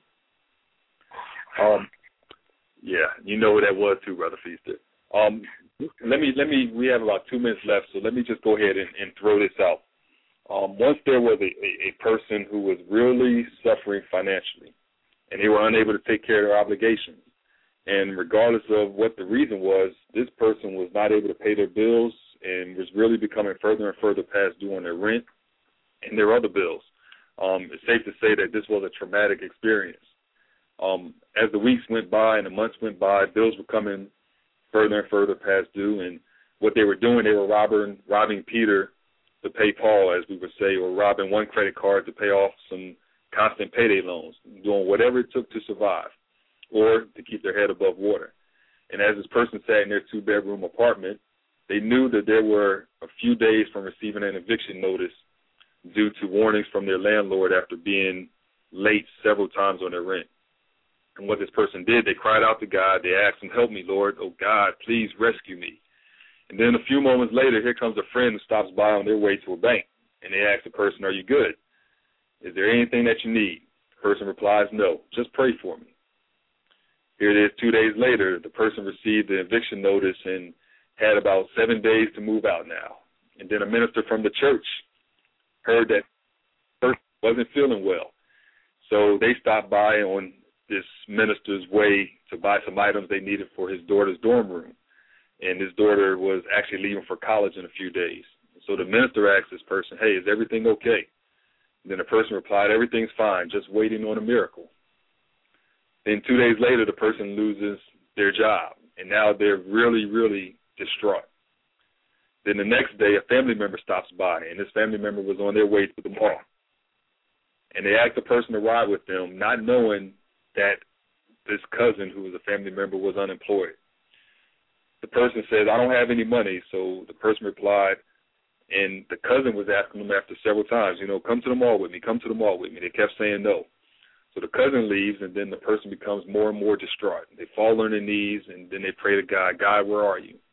Um, yeah, you know who that was too, Brother Feaster. Um, let me, let me, we have about two minutes left, so let me just go ahead and, and throw this out. Um, once there was a, a, a person who was really suffering financially, and they were unable to take care of their obligations. And regardless of what the reason was, this person was not able to pay their bills and was really becoming further and further past due on their rent and their other bills. Um, it's safe to say that this was a traumatic experience. Um, as the weeks went by and the months went by, bills were coming further and further past due, and what they were doing, they were robbing, robbing Peter to pay Paul, as we would say, or robbing one credit card to pay off some constant payday loans, doing whatever it took to survive or to keep their head above water. And as this person sat in their two-bedroom apartment, they knew that there were a few days from receiving an eviction notice due to warnings from their landlord after being late several times on their rent. And what this person did, they cried out to God. They asked him, "Help me, Lord. Oh, God, please rescue me." And then a few moments later, here comes a friend who stops by on their way to a bank. And they ask the person, "Are you good? Is there anything that you need?" The person replies, "No, just pray for me." Here it is two days later, the person received the eviction notice and had about seven days to move out now. And then a minister from the church heard that the person wasn't feeling well. So they stopped by on this minister's way to buy some items they needed for his daughter's dorm room. And his daughter was actually leaving for college in a few days. So the minister asked this person, "Hey, is everything okay?" And then the person replied, "Everything's fine, just waiting on a miracle." Then two days later, the person loses their job, and now they're really, really distraught. Then the next day, a family member stops by, and this family member was on their way to the mall. And they asked the person to ride with them, not knowing that this cousin, who was a family member, was unemployed. The person says, "I don't have any money." So the person replied, and the cousin was asking them after several times, you know, "Come to the mall with me, come to the mall with me." They kept saying no. So the cousin leaves, and then the person becomes more and more distraught. They fall on their knees, and then they pray to God, "God, where are you?"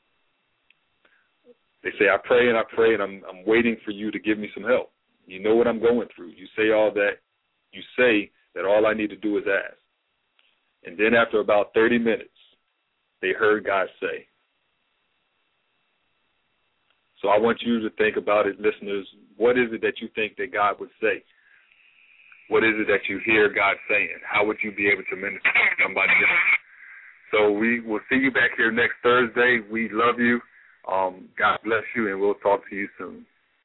They say, "I pray and I pray, and I'm I'm waiting for you to give me some help. You know what I'm going through. You say all that, you say that all I need to do is ask." And then the person replies, "Everything's fine, just waiting on a miracle." Then two days later, the person loses their job, and now they're really, really distraught. They say, "I pray and I pray, and I'm I'm waiting for you to give me some help. You know what I'm going through. You say all that, you say that all I need to do is ask." And then after about thirty minutes, they heard God say. So I want you to think about it, listeners. What is it that you think that God would say? What is it that you hear God saying? How would you be able to minister to somebody else? So we will see you back here next Thursday. We love you. Um, God bless you, and we'll talk to you soon.